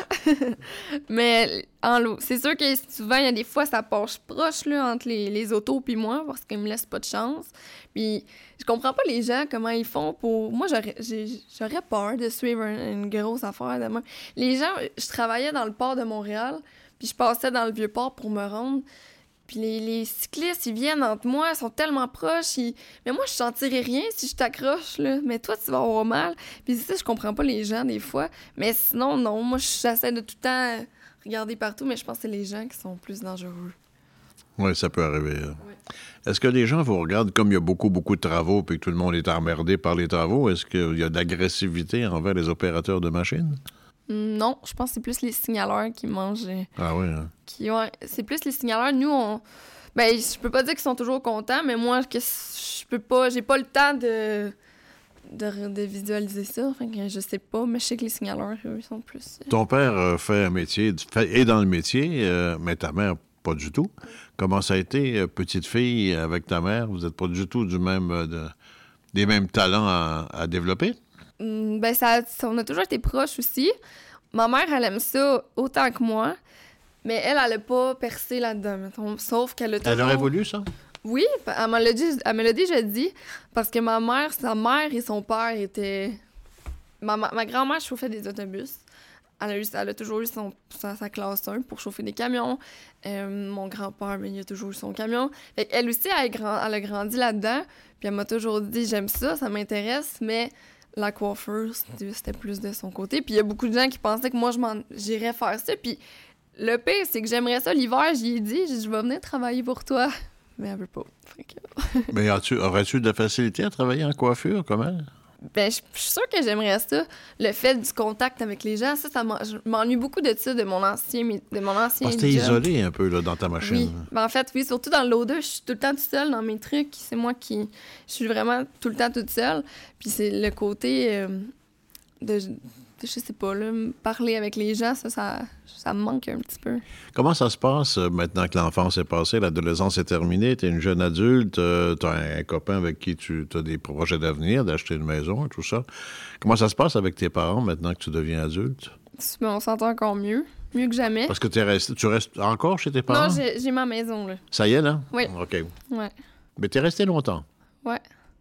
Mais en l'eau, c'est sûr que souvent, il y a des fois, ça passe proche là, entre les, les autos puis moi, parce qu'ils me laissent pas de chance. Puis je comprends pas les gens, comment ils font pour... Moi, j'aurais, j'ai, j'aurais peur de suivre un, une grosse affaire de même. Les gens... Je travaillais dans le port de Montréal, puis je passais dans le Vieux-Port pour me rendre. Puis les, les cyclistes, ils viennent entre moi, ils sont tellement proches. Ils... Mais moi, je sentirais rien si je t'accroche, là. Mais toi, tu vas avoir mal. Puis c'est ça, je comprends pas les gens, des fois. Mais sinon, non. Moi, j'essaie de tout le temps regarder partout, mais je pense que c'est les gens qui sont plus dangereux. Oui, ça peut arriver. Oui. Est-ce que les gens vous regardent comme il y a beaucoup, beaucoup de travaux puis que tout le monde est emmerdé par les travaux? Est-ce qu'il y a de l'agressivité envers les opérateurs de machines? Non, je pense que c'est plus les signaleurs qui mangent. Ah oui, hein? Qui, ouais, c'est plus les signaleurs. Nous, on... Ben, je peux pas dire qu'ils sont toujours contents, mais moi, que je peux pas... J'ai pas le temps de... De, de visualiser ça. Enfin, je sais pas, mais je sais que les signaleurs, eux, ils sont plus... Euh... Ton père euh, fait un métier, fait, est dans le métier, euh, mais ta mère, pas du tout. Comment ça a été, euh, petite fille, avec ta mère? Vous n'êtes pas du tout du même, euh, de, des mêmes talents à, à développer? Mm, ben, ça, on a toujours été proches aussi. Ma mère, elle aime ça autant que moi, mais elle, elle a pas percé là-dedans, mettons, sauf qu'elle a toujours... Elle aurait voulu, ça? Oui, elle me l'a dit, elle me l'a déjà dit, parce que ma mère, sa mère et son père étaient... Ma, ma, ma grand-mère chauffait des autobus. Elle a, eu, elle a toujours eu son, sa, sa classe un pour chauffer des camions. Euh, mon grand-père, ben, il a toujours eu son camion. Fait elle aussi, elle, grand, elle a grandi là-dedans, puis elle m'a toujours dit, j'aime ça, ça m'intéresse, mais... La coiffeuse, c'était plus de son côté. Puis il y a beaucoup de gens qui pensaient que moi, je m'en... j'irais faire ça. Puis le pire, c'est que j'aimerais ça l'hiver. J'y ai dit, j'ai dit, je vais venir travailler pour toi. Mais elle veut pas. Que... Mais as-tu, aurais-tu de la facilité à travailler en coiffure, comme elle? Ben, je suis sûre que j'aimerais ça. Le fait du contact avec les gens, ça, ça m'en... je m'ennuie beaucoup de ça, de mon ancien, de mon ancien Parce que t'es job. isolé un peu là, dans ta machine. Oui. Ben, en fait, oui, surtout dans le loader, je suis tout le temps toute seule dans mes trucs. C'est moi qui... Je suis vraiment tout le temps toute seule. Puis c'est le côté euh, de, de... Je sais pas, là, parler avec les gens, ça, ça, ça me manque un petit peu. Comment ça se passe euh, maintenant que l'enfance est passée, l'adolescence est terminée, t'es une jeune adulte, euh, t'as un, un copain avec qui tu as des projets d'avenir, d'acheter une maison et tout ça. Comment ça se passe avec tes parents maintenant que tu deviens adulte? Mais on s'entend encore mieux. mieux que jamais. Parce que t'es resté, tu restes encore chez tes parents? Non, j'ai, j'ai ma maison, là. Ça y est, là? Oui. OK. Ouais. Mais t'es resté longtemps. Ouais.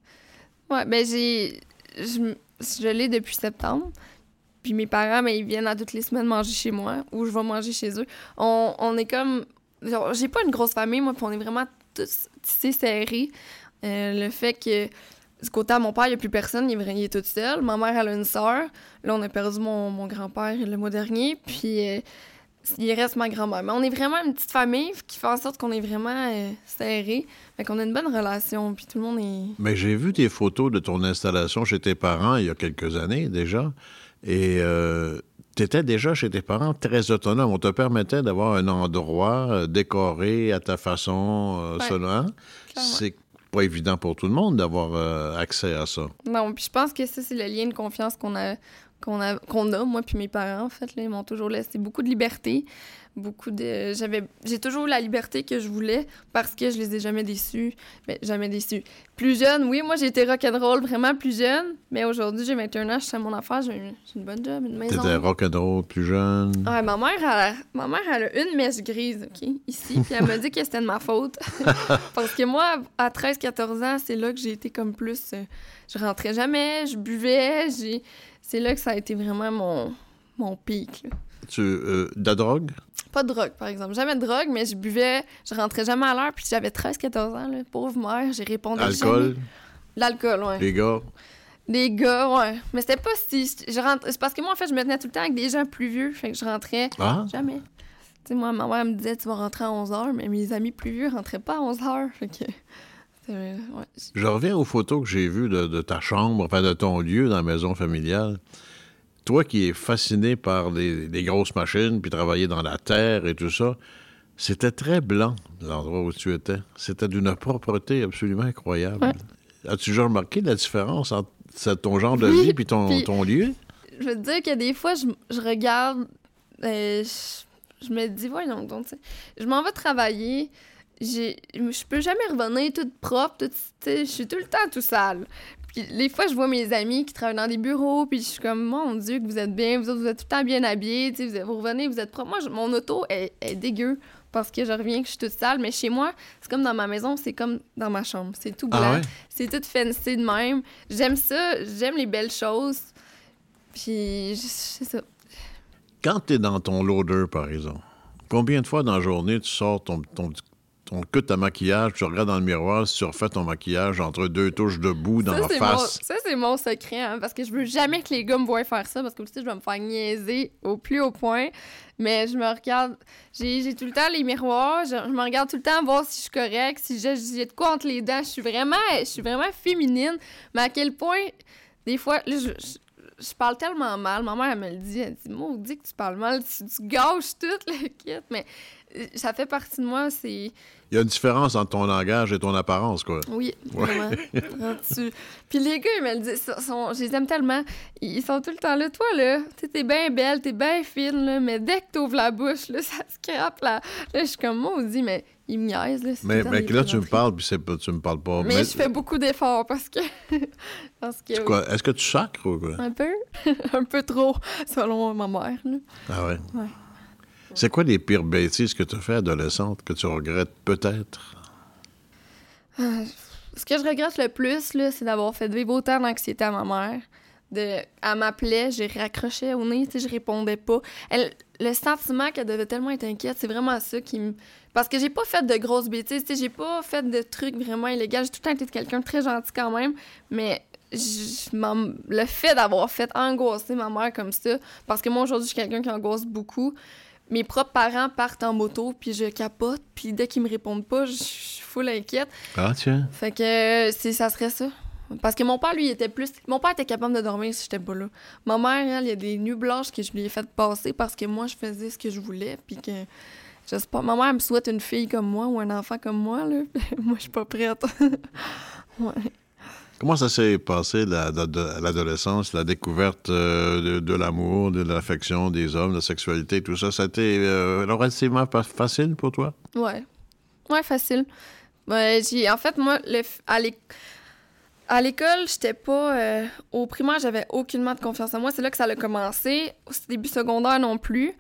Ouais, ben j'ai... Je, je l'ai depuis septembre. Puis mes parents, ben, ils viennent à toutes les semaines manger chez moi ou je vais manger chez eux. On, on est comme... Genre, j'ai pas une grosse famille, moi, puis on est vraiment tous tissés serrés. Euh, le fait que... Du côté à mon père, il n'y a plus personne, il est, il est tout seul. Ma mère, elle a une sœur. Là, on a perdu mon, mon grand-père le mois dernier. Puis euh, il reste ma grand-mère. Mais on est vraiment une petite famille qui fait en sorte qu'on est vraiment euh, serrés. Fait qu'on a une bonne relation. Puis tout le monde est... Mais j'ai vu des photos de ton installation chez tes parents il y a quelques années déjà. Et euh, tu étais déjà chez tes parents très autonome. On te permettait d'avoir un endroit euh, décoré à ta façon. Euh, Ouais, selon, hein? C'est pas évident pour tout le monde d'avoir euh, accès à ça. Non, puis je pense que ça, c'est le lien de confiance qu'on a, qu'on a, qu'on a moi puis mes parents, en fait. Là, ils m'ont toujours laissé beaucoup de liberté, beaucoup de... J'avais... J'ai toujours eu la liberté que je voulais parce que je les ai jamais déçus. Mais jamais déçus. Plus jeune, oui, moi, j'ai été rock'n'roll vraiment plus jeune, mais aujourd'hui, j'ai vingt et un ans, je suis à mon affaire, j'ai une, j'ai une bonne job, une maison. T'étais rock'n'roll plus jeune. Ouais, ma mère, elle a, ma mère, elle a une mèche grise, OK, ici, puis elle m'a dit que c'était de ma faute. Parce que moi, à treize quatorze ans, c'est là que j'ai été comme plus... Euh, je rentrais jamais, je buvais, j'ai... C'est là que ça a été vraiment mon, mon pic, là. Tu, euh, de la drogue? Pas de drogue, par exemple. Jamais de drogue, mais je buvais, je rentrais jamais à l'heure, puis j'avais treize quatorze ans, là, pauvre mère, j'ai répondu Alcool? jamais. L'alcool, ouais. Les gars? Les gars, ouais. Mais c'était pas si... Je rentre... C'est parce que moi, en fait, je me tenais tout le temps avec des gens plus vieux, fait que je rentrais Ah? jamais. Tu sais, moi, ma mère me disait, tu vas rentrer à onze heures, mais mes amis plus vieux rentraient pas à onze heures, fait que... Ouais. Je reviens aux photos que j'ai vues de, de ta chambre, enfin de ton lieu dans la maison familiale. Toi qui es fasciné par les, les grosses machines, puis travailler dans la terre et tout ça, c'était très blanc, l'endroit où tu étais. C'était d'une propreté absolument incroyable. Ouais. As-tu déjà remarqué la différence entre ton genre de Oui, vie puis ton, puis- ton lieu? Je veux te dire que des fois, je, je regarde... euh, je, je me dis, voyons donc, tu sais, je m'en vais travailler... J'ai, je peux jamais revenir toute propre, toute, tu sais, je suis tout le temps tout sale. Puis les fois, je vois mes amis qui travaillent dans des bureaux, puis je suis comme, mon Dieu, que vous êtes bien, vous autres, vous êtes tout le temps bien habillés, tu sais, vous, êtes- vous revenez, vous êtes propre. Moi, je- mon auto est, est dégueu parce que je reviens, que je suis toute sale, mais chez moi, c'est comme dans ma maison, c'est comme dans ma chambre. C'est tout blanc, Ah ouais? c'est tout fancy de même. J'aime ça, j'aime les belles choses, puis c'est ça. Quand tu es dans ton loader, par exemple, combien de fois dans la journée tu sors ton, ton, ton cut à maquillage, tu regardes dans le miroir, si tu refais ton maquillage entre deux touches de boue dans Ça, la c'est face? mon, ça, c'est mon secret, hein, parce que je veux jamais que les gars me voient faire ça, parce que aussi, je vais me faire niaiser au plus haut point. Mais je me regarde... J'ai, j'ai tout le temps les miroirs, je, je me regarde tout le temps voir si je suis correcte, si j'ai, j'ai de quoi entre les dents. Je suis vraiment, je suis vraiment féminine, mais à quel point, des fois, là, je... je je parle tellement mal. Ma mère, elle me le dit. Elle dit, maudit que tu parles mal. Tu, tu gâches tout le kit. Mais euh, ça fait partie de moi. C'est... Il y a une différence entre ton langage et ton apparence, quoi. Oui, vraiment. Tu... Puis les gars, ils me le disent. Sont, sont- je les aime tellement. Ils sont tout le temps là. Toi, là, tu sais, t'es bien belle, t'es bien fine, là, mais dès que t'ouvres la bouche, là, ça scrape. Là, là je suis comme, maudit, mais ils me niaisent. Là, c'est Mais, tout le temps mais des que là, tu me plaisanteries. parles, puis c'est pas- tu me parles pas. Mais, je fais beaucoup d'efforts parce que... parce que C'est quoi? Est-ce que tu sacres ou quoi? Un peu. Un peu trop, selon ma mère, là. Ah ouais? Ouais. C'est quoi les pires bêtises que tu as fait adolescente que tu regrettes peut-être? Ce que je regrette le plus, là, c'est d'avoir fait vivre autant d'anxiété à ma mère. De, elle m'appelait, j'ai raccroché au nez, tu sais, je répondais pas. Elle, le sentiment qu'elle devait tellement être inquiète, c'est vraiment ça qui me... Parce que j'ai pas fait de grosses bêtises, tu sais, j'ai pas fait de trucs vraiment illégaux. J'ai tout le temps été quelqu'un de très gentil quand même, mais je- m'en- le fait d'avoir fait angoisser ma mère comme ça, parce que moi, aujourd'hui, je suis quelqu'un qui angoisse beaucoup. Mes propres parents partent en moto, puis je capote, puis dès qu'ils me répondent pas, je suis full inquiète. Ah, tiens. Fait que euh, c'est, ça serait ça. Parce que mon père, lui, il était plus... Mon père était capable de dormir si j'étais pas là. Ma mère, elle, il y a des nuits blanches que je lui ai fait passer parce que moi, je faisais ce que je voulais, puis que... Je sais pas, ma mère me souhaite une fille comme moi ou un enfant comme moi, là. Moi, je suis pas prête. Ouais. Comment ça s'est passé, la, la- de- l'adolescence, la découverte euh, de, de l'amour, de l'affection des hommes, de la sexualité, tout ça? Ça a été euh, relativement fa- facile pour toi? Ouais. Ouais, facile. Ouais, j'ai... En fait, moi, le... f- à l'école... À l'école, j'étais pas... euh, Au primaire, j'avais aucunement de confiance en moi. C'est là que ça a commencé. Au début secondaire non plus.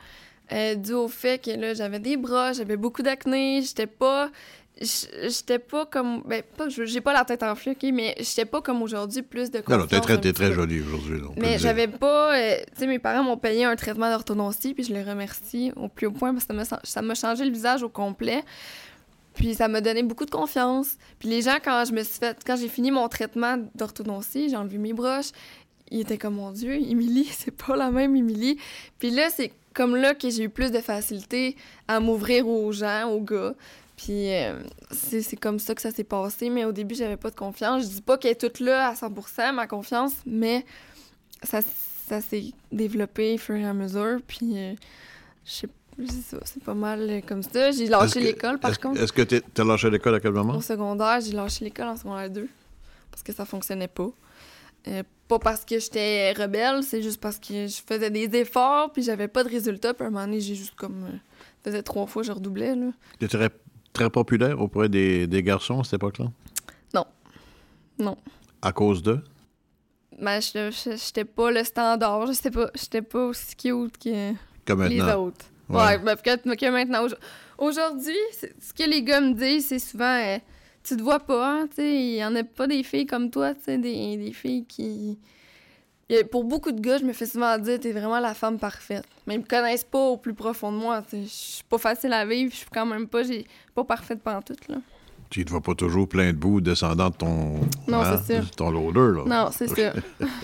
euh, dû au fait que là, j'avais des bras, j'avais beaucoup d'acné, j'étais pas... J'étais pas comme... Ben, pas, j'ai pas la tête enflée, OK, mais j'étais pas comme aujourd'hui, plus de confiance. Non, non, t'es très, t'es très jolie aujourd'hui. Donc, mais j'avais pas... Euh, tu sais, mes parents m'ont payé un traitement d'orthodontie, puis je les remercie au plus haut point, parce que ça m'a, ça m'a changé le visage au complet. Puis ça m'a donné beaucoup de confiance. Puis les gens, quand je me suis fait... Quand j'ai fini mon traitement d'orthodontie, j'ai enlevé mes broches, ils étaient comme, mon Dieu, Émilie, c'est pas la même Émilie. Puis là, c'est comme là que j'ai eu plus de facilité à m'ouvrir aux gens, aux gars. Puis euh, c'est, c'est comme ça que ça s'est passé, mais au début, j'avais pas de confiance. Je dis pas qu'elle est toute là à cent pour cent, ma confiance, mais ça, ça s'est développé au fur et à mesure, puis euh, je sais pas, c'est, ça, c'est pas mal comme ça. J'ai lâché est-ce que, l'école, par est-ce, contre. Est-ce que t'es, t'as lâché l'école à quel moment? Au secondaire, j'ai lâché l'école en secondaire deux, parce que ça fonctionnait pas. Euh, pas parce que j'étais rebelle, c'est juste parce que je faisais des efforts, puis j'avais pas de résultats, puis à un moment donné, j'ai juste comme... Euh, faisait trois fois, je redoublais, là. T'étais très, très populaire auprès des, des garçons à cette époque-là? Non. Non. À cause de? Ben, j'étais pas le standard, je sais pas, j'étais pas aussi cute que Comme les autres. Ouais, ouais ben, que, que maintenant. Aujourd'hui, ce que les gars me disent, c'est souvent... Euh, tu te vois pas, hein, tu sais, il y en a pas des filles comme toi, tu sais, des, des filles qui... Et pour beaucoup de gars, je me fais souvent dire, t'es vraiment la femme parfaite. Mais ils me connaissent pas au plus profond de moi, tu sais. Je suis pas facile à vivre, je suis quand même pas, j'ai pas parfaite pantoute, là. Tu te vois pas toujours plein de boue descendant de ton... Non, hein, c'est ça. Ton loader, là. Non, c'est ça.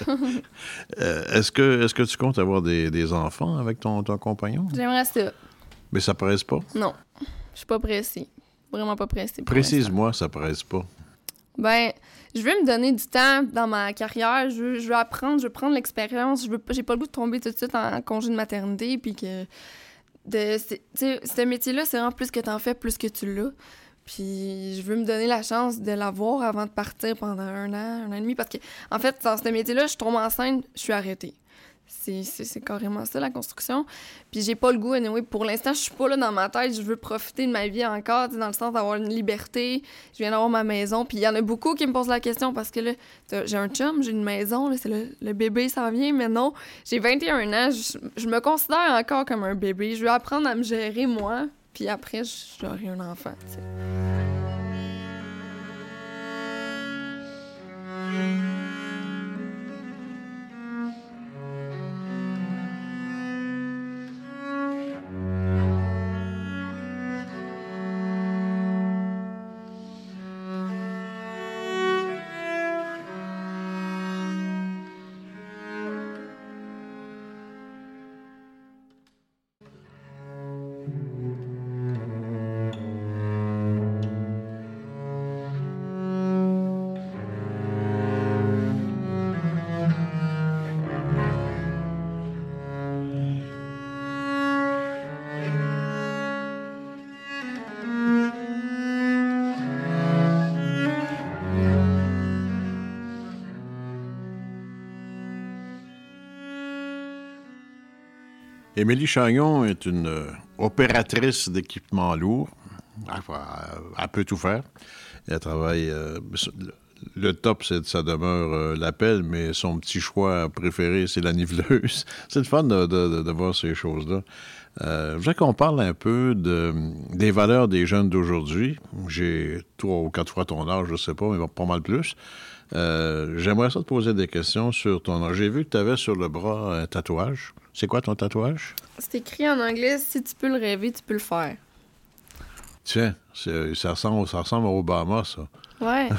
euh, est-ce que, est-ce que tu comptes avoir des, des enfants avec ton, ton compagnon? J'aimerais ça. Mais ça presse pas? Non, je suis pas pressée. Vraiment pas pressée. Précise-moi, ça presse pas. Ben, je veux me donner du temps dans ma carrière. Je veux, je veux apprendre, je veux prendre l'expérience. Je veux, j'ai pas le goût de tomber tout de suite en congé de maternité. Puis que. De, c'est, ce métier-là, c'est vraiment plus que t'en fais, plus que tu l'as. Puis je veux me donner la chance de l'avoir avant de partir pendant un an, un an et demi. Parce que, en fait, dans ce métier-là, je tombe enceinte, je suis arrêtée. C'est, c'est, c'est carrément ça, la construction. Puis j'ai pas le goût, anyway. Pour l'instant, je suis pas là dans ma tête. Je veux profiter de ma vie encore, dans le sens d'avoir une liberté. Je viens d'avoir ma maison. Puis il y en a beaucoup qui me posent la question parce que là, j'ai un chum, j'ai une maison, là, c'est le, le bébé s'en vient. Mais non, j'ai vingt et un ans. Je, je me considère encore comme un bébé. Je veux apprendre à me gérer, moi. Puis après, j'aurai un enfant, tu sais. Émilie Chagnon est une euh, opératrice d'équipements lourds. Elle, elle peut tout faire. Elle travaille... Euh, le top, c'est, ça demeure euh, l'appel, mais son petit choix préféré, c'est la niveleuse. C'est le fun de, de, de voir ces choses-là. Euh, je voudrais qu'on parle un peu de, des valeurs des jeunes d'aujourd'hui. J'ai trois ou quatre fois ton âge, je sais pas, mais pas mal plus. Euh, j'aimerais ça te poser des questions sur ton âge. J'ai vu que tu avais sur le bras un tatouage. C'est quoi ton tatouage? C'est écrit en anglais, si tu peux le rêver, tu peux le faire. Tiens, c'est, ça, ressemble, ça ressemble à Obama, ça. Ouais.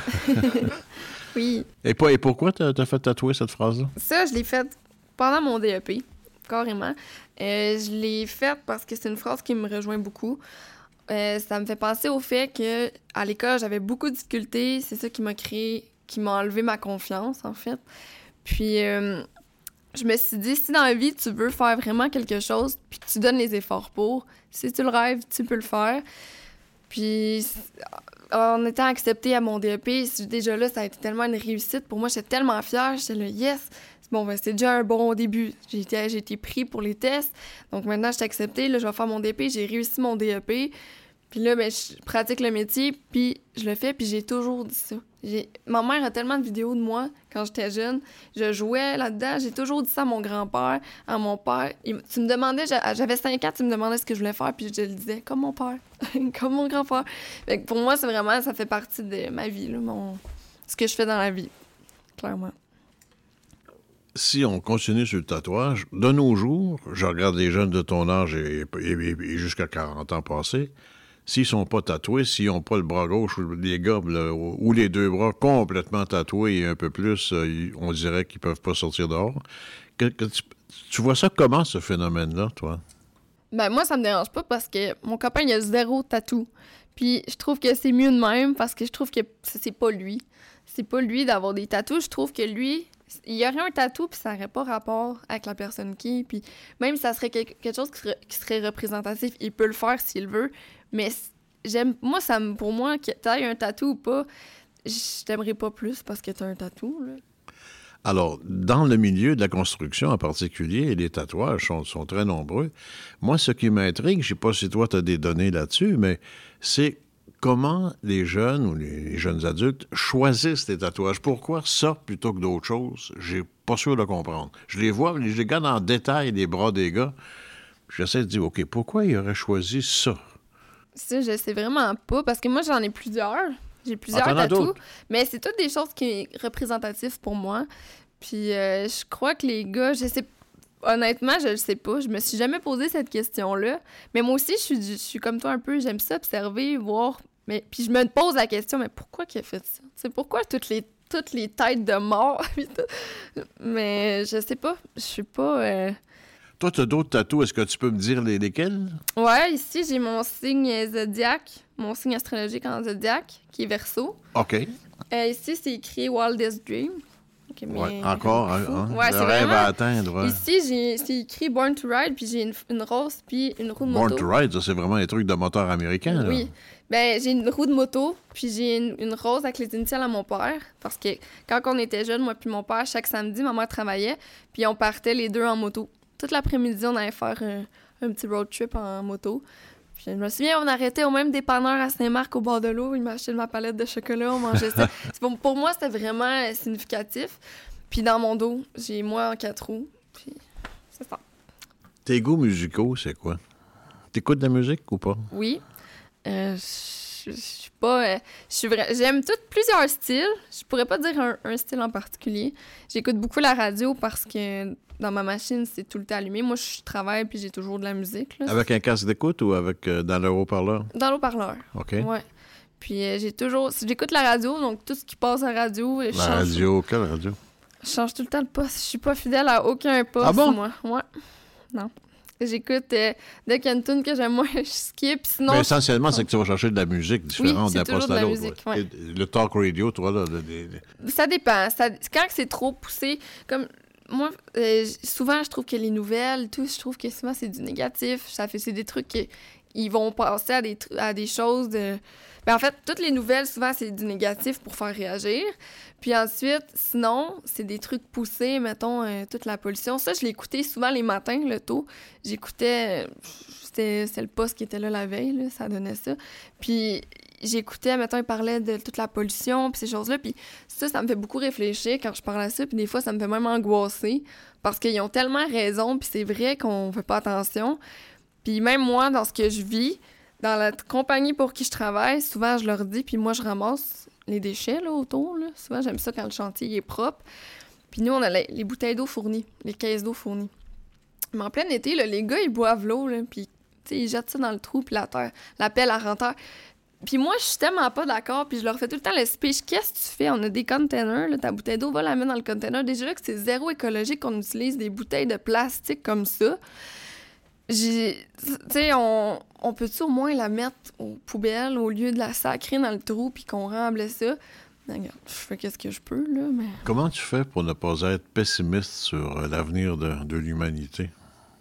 Oui. Et, pas, et pourquoi t'as, t'as fait tatouer cette phrase-là? Ça, je l'ai faite pendant mon D E P, carrément. Euh, je l'ai faite parce que c'est une phrase qui me rejoint beaucoup. Euh, ça me fait penser au fait que à l'école, j'avais beaucoup de difficultés. C'est ça qui m'a créé, qui m'a enlevé ma confiance, en fait. Puis... Euh, je me suis dit, si dans la vie, tu veux faire vraiment quelque chose, puis que tu donnes les efforts pour, si tu le rêves, tu peux le faire. Puis, en étant acceptée à mon D E P, déjà là, ça a été tellement une réussite. Pour moi, j'étais tellement fière. J'étais là, yes! Bon, ben, c'est déjà un bon début. J'ai été, j'ai été pris pour les tests. Donc, maintenant, je suis acceptée. Là, je vais faire mon D E P. J'ai réussi mon D E P. Puis là, ben, je pratique le métier, puis je le fais, puis j'ai toujours dit ça. J'ai... Ma mère a tellement de vidéos de moi quand j'étais jeune. Je jouais là-dedans. J'ai toujours dit ça à mon grand-père, à mon père. Il... Tu me demandais, j'avais cinq ans, tu me demandais ce que je voulais faire, puis je le disais, comme mon père, comme mon grand-père. Fait que pour moi, c'est vraiment, ça fait partie de ma vie, là, mon... ce que je fais dans la vie, clairement. Si on continue sur le tatouage, de nos jours, je regarde les jeunes de ton âge et, et, et, et jusqu'à quarante ans passés, s'ils sont pas tatoués, s'ils n'ont pas le bras gauche ou les gars là, ou les deux bras complètement tatoués et un peu plus, euh, on dirait qu'ils peuvent pas sortir dehors. Que, que tu, tu vois ça comment, ce phénomène-là, toi? Ben moi, ça me dérange pas parce que mon copain, il a zéro tatou. Puis je trouve que c'est mieux de même parce que je trouve que c'est pas lui. C'est pas lui d'avoir des tatous. Je trouve que lui, il y aurait un tatou puis ça n'aurait pas rapport avec la personne qui. Puis même si ça serait quelque chose qui serait, qui serait représentatif, il peut le faire s'il veut. Mais j'aime, moi, ça me, pour moi, que t'aies un tatou ou pas, je t'aimerais pas plus parce que t'as un tatou, là. Alors, dans le milieu de la construction en particulier, les tatouages sont, sont très nombreux. Moi, ce qui m'intrigue, je sais pas si toi tu as des données là-dessus, mais c'est comment les jeunes ou les jeunes adultes choisissent les tatouages. Pourquoi ça plutôt que d'autres choses? J'ai pas sûr de comprendre. Je les vois, je les regarde en détail, les bras des gars. J'essaie de dire, OK, pourquoi ils auraient choisi ça? Ça, je sais vraiment pas, parce que moi, j'en ai plusieurs. J'ai plusieurs ah, tatous, mais c'est toutes des choses qui sont représentatives pour moi. Puis euh, je crois que les gars, je sais honnêtement, je le sais pas. Je me suis jamais posé cette question-là. Mais moi aussi, je suis, je suis comme toi un peu. J'aime ça, observer, voir. Mais puis je me pose la question, mais pourquoi qu'il a fait ça? C'est pourquoi toutes les toutes les têtes de mort? Mais je sais pas. Je suis pas... Euh... Toi, tu as d'autres tatous. Est-ce que tu peux me dire les, lesquels? Ouais, ici, j'ai mon signe zodiac, mon signe astrologique en zodiac, qui est Verseau. OK. Euh, ici, c'est écrit Wildest Dream. Okay, ouais, encore, hein, hein, ouais, le c'est rêve vraiment... à atteindre. Ouais. Ici, j'ai... c'est écrit Born to Ride, puis j'ai une, une rose, puis une roue de Born moto. to Ride, ça, c'est vraiment un truc de moteur américain. Là. Oui. Ben, j'ai une roue de moto, puis j'ai une, une rose avec les initiales à mon père. Parce que quand on était jeunes, moi puis mon père, chaque samedi, ma mère travaillait, puis on partait les deux en moto. Toute l'après-midi, on allait faire un, un petit road trip en moto. Puis je me souviens, on arrêtait au même dépanneur à Saint-Marc, au bord de l'eau. Il m'achetait ma palette de chocolat, on mangeait ça. pour, pour moi, c'était vraiment euh, significatif. Puis dans mon dos, j'ai moi en quatre roues. Puis c'est ça. Tes goûts musicaux, c'est quoi? T'écoutes de la musique ou pas? Oui. Euh, je suis pas... Euh, je suis vra... J'aime tous plusieurs styles. Je pourrais pas dire un, un style en particulier. J'écoute beaucoup la radio parce que dans ma machine, c'est tout le temps allumé. Moi, je travaille puis j'ai toujours de la musique. Là. Avec un casque d'écoute ou avec euh, dans le haut-parleur? Dans le haut-parleur. OK. Ouais. Puis euh, j'ai toujours... J'écoute la radio, donc tout ce qui passe à la radio... La change... radio, quelle radio? Je change tout le temps de poste. Je suis pas fidèle à aucun poste, ah bon? moi. Ouais. Non. J'écoute euh, dès qu'il y a une tune que j'aime moins, je skip. Sinon, mais essentiellement, c'est que tu vas chercher de la musique différente oui, d'un poste à l'autre. Musique, ouais. Le talk radio, toi, là... Le, le, le... Ça dépend. Ça... Quand c'est trop poussé, comme... Moi, euh, souvent, je trouve que les nouvelles, tout, je trouve que souvent, c'est du négatif. Ça fait, c'est des trucs qui ils vont passer à des, à des choses de... Ben, en fait, toutes les nouvelles, souvent, c'est du négatif pour faire réagir. Puis ensuite, sinon, c'est des trucs poussés, mettons, euh, toute la pollution. Ça, je l'écoutais souvent les matins, le tôt. J'écoutais... Euh, c'était, c'était le poste qui était là la veille, là, ça donnait ça. Puis j'écoutais, mettons, ils parlaient de toute la pollution, puis ces choses-là. Puis ça, ça me fait beaucoup réfléchir quand je parle à ça. Puis des fois, ça me fait même angoisser parce qu'ils ont tellement raison, puis c'est vrai qu'on fait pas attention. Puis même moi, dans ce que je vis, dans la t- compagnie pour qui je travaille, souvent, je leur dis, puis moi, je ramasse les déchets, là, autour, là. Souvent, j'aime ça quand le chantier est propre. Puis nous, on a les, les bouteilles d'eau fournies, les caisses d'eau fournies. Mais en plein été, là, les gars, ils boivent l'eau, là, puis ils jettent ça dans le trou, puis la terre, la pelle à renteur. Puis moi, je suis tellement pas d'accord, puis je leur fais tout le temps le speech. Qu'est-ce que tu fais? On a des containers, là, ta bouteille d'eau, va la mettre dans le container. Déjà là, que c'est zéro écologique qu'on utilise des bouteilles de plastique comme ça. J'ai... Tu sais, on, on peut-tu au moins la mettre aux poubelles au lieu de la sacrer dans le trou puis qu'on remble ça? Regarde, je fais qu'est-ce que je peux, là, mais... Comment tu fais pour ne pas être pessimiste sur euh, l'avenir de, de l'humanité?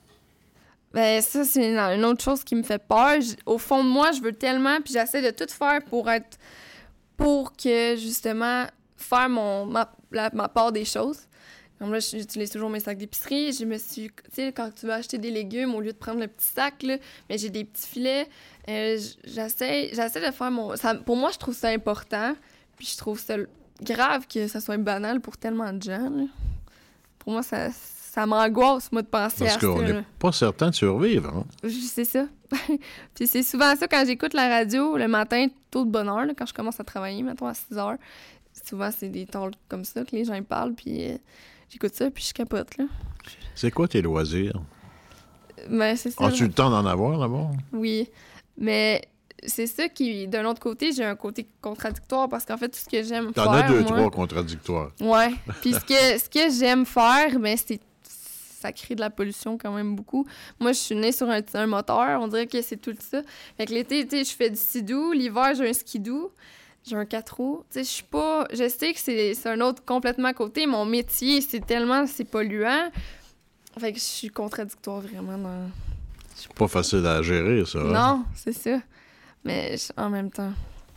Ben ça, c'est une, une autre chose qui me fait peur. J- au fond de moi, je veux tellement, puis j'essaie de tout faire pour être... pour que, justement, faire mon ma, la, ma part des choses. Comme là, j'utilise toujours mes sacs d'épicerie. Je me suis... Tu sais, quand tu vas acheter des légumes, au lieu de prendre le petit sac, là, mais j'ai des petits filets. Euh, j'essaie, j'essaie de faire mon... Ça, pour moi, je trouve ça important. Puis je trouve ça grave que ça soit banal pour tellement de gens, là. Pour moi, ça, ça m'angoisse, moi, de penser Parce à ça. Parce qu'on n'est pas certain de survivre. Hein? C'est ça. Puis c'est souvent ça, quand j'écoute la radio, le matin, tôt de bonne heure, là, quand je commence à travailler, mettons à six heures. Souvent, c'est des talks comme ça que les gens parlent, puis euh, j'écoute ça, puis je capote, là. C'est quoi tes loisirs? Ben, c'est ça. As-tu le temps d'en avoir, d'abord? Oui, mais c'est ça qui... D'un autre côté, j'ai un côté contradictoire, parce qu'en fait, tout ce que j'aime faire... T'en as deux, moi... trois contradictoires. Ouais, puis ce que, ce que j'aime faire, ben, c'est... Ça crée de la pollution quand même beaucoup. Moi, je suis née sur un, un moteur, on dirait que c'est tout ça. Fait que l'été, tu sais, je fais du skidoo. L'hiver, j'ai un skidoo. J'ai un quatre roues. Tu sais, je suis pas... Je sais que c'est, c'est un autre complètement à côté. Mon métier, c'est tellement... C'est polluant. Fait que je suis contradictoire vraiment dans... C'est pas facile à gérer, ça. Non, hein? c'est ça. Mais je- en même temps,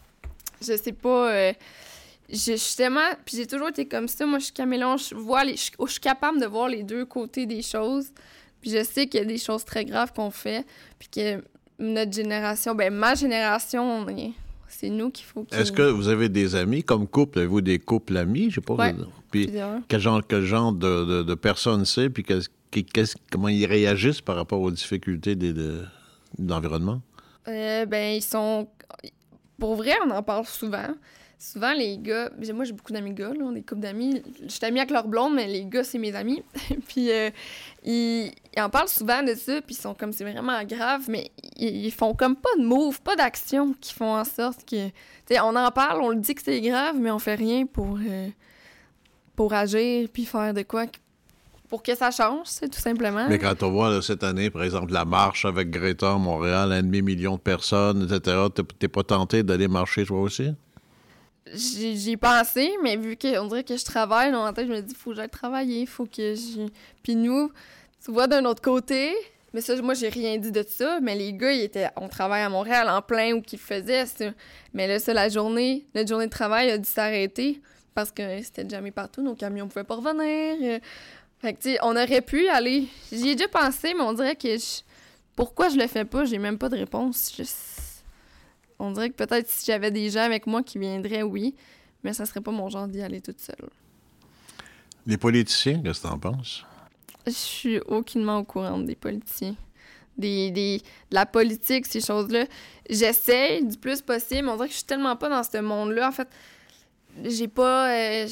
je sais pas... Euh, je, je suis tellement... Puis j'ai toujours été comme ça. Moi, je suis caméléon. Je vois les... Je, je suis capable de voir les deux côtés des choses. Puis je sais qu'il y a des choses très graves qu'on fait. Puis que notre génération... Ben, ma génération, on est... C'est nous qu'il faut qu'il... Est-ce que vous avez des amis comme couple? Avez-vous des couples amis? Je sais pas. Ouais. Puis Plusieurs. quel genre, quel genre de, de, de personnes c'est? Puis qu'est-ce, qu'est-ce, comment ils réagissent par rapport aux difficultés des, de, de l'environnement? Euh, ben, ils sont... Pour vrai, on en parle souvent. Souvent, les gars... Moi, j'ai beaucoup d'amis gars, là. On est couple d'amis. Je suis amie avec leurs blondes, mais les gars, c'est mes amis. Puis, euh, ils... ils en parlent souvent de ça, puis ils sont comme... C'est vraiment grave, mais ils, ils font comme pas de move, pas d'action qui font en sorte que... Tu sais, on en parle, on le dit que c'est grave, mais on fait rien pour... Euh, pour agir, puis faire de quoi... Pour que ça change, c'est tout simplement. Mais quand on voit là, cette année, par exemple, la marche avec Greta à Montréal, un demi-million de personnes, et cetera, t'es, t'es pas tenté d'aller marcher toi aussi? J'y, j'y ai pensé, mais vu qu'on dirait que je travaille, dans ma tête, je me dis, faut que j'aille travailler, faut que je... Puis nous, tu vois, d'un autre côté, mais ça, moi, j'ai rien dit de ça, mais les gars, ils étaient... On travaille à Montréal en plein où qu'ils faisaient ça. Mais là, ça, la journée, notre journée de travail a dû s'arrêter parce que c'était jamais partout, nos camions pouvaient pas revenir. Fait que, tu sais, on aurait pu aller... J'y ai déjà pensé, mais on dirait que... Je... Pourquoi je le fais pas? J'ai même pas de réponse. Je... On dirait que peut-être si j'avais des gens avec moi qui viendraient, oui, mais ça serait pas mon genre d'y aller toute seule. Les politiciens, qu'est-ce que t'en penses? Je suis aucunement au courant des politiciens. Des, des, de la politique, ces choses-là. J'essaie du plus possible, mais on dirait que je suis tellement pas dans ce monde-là. En fait, j'ai pas... Euh,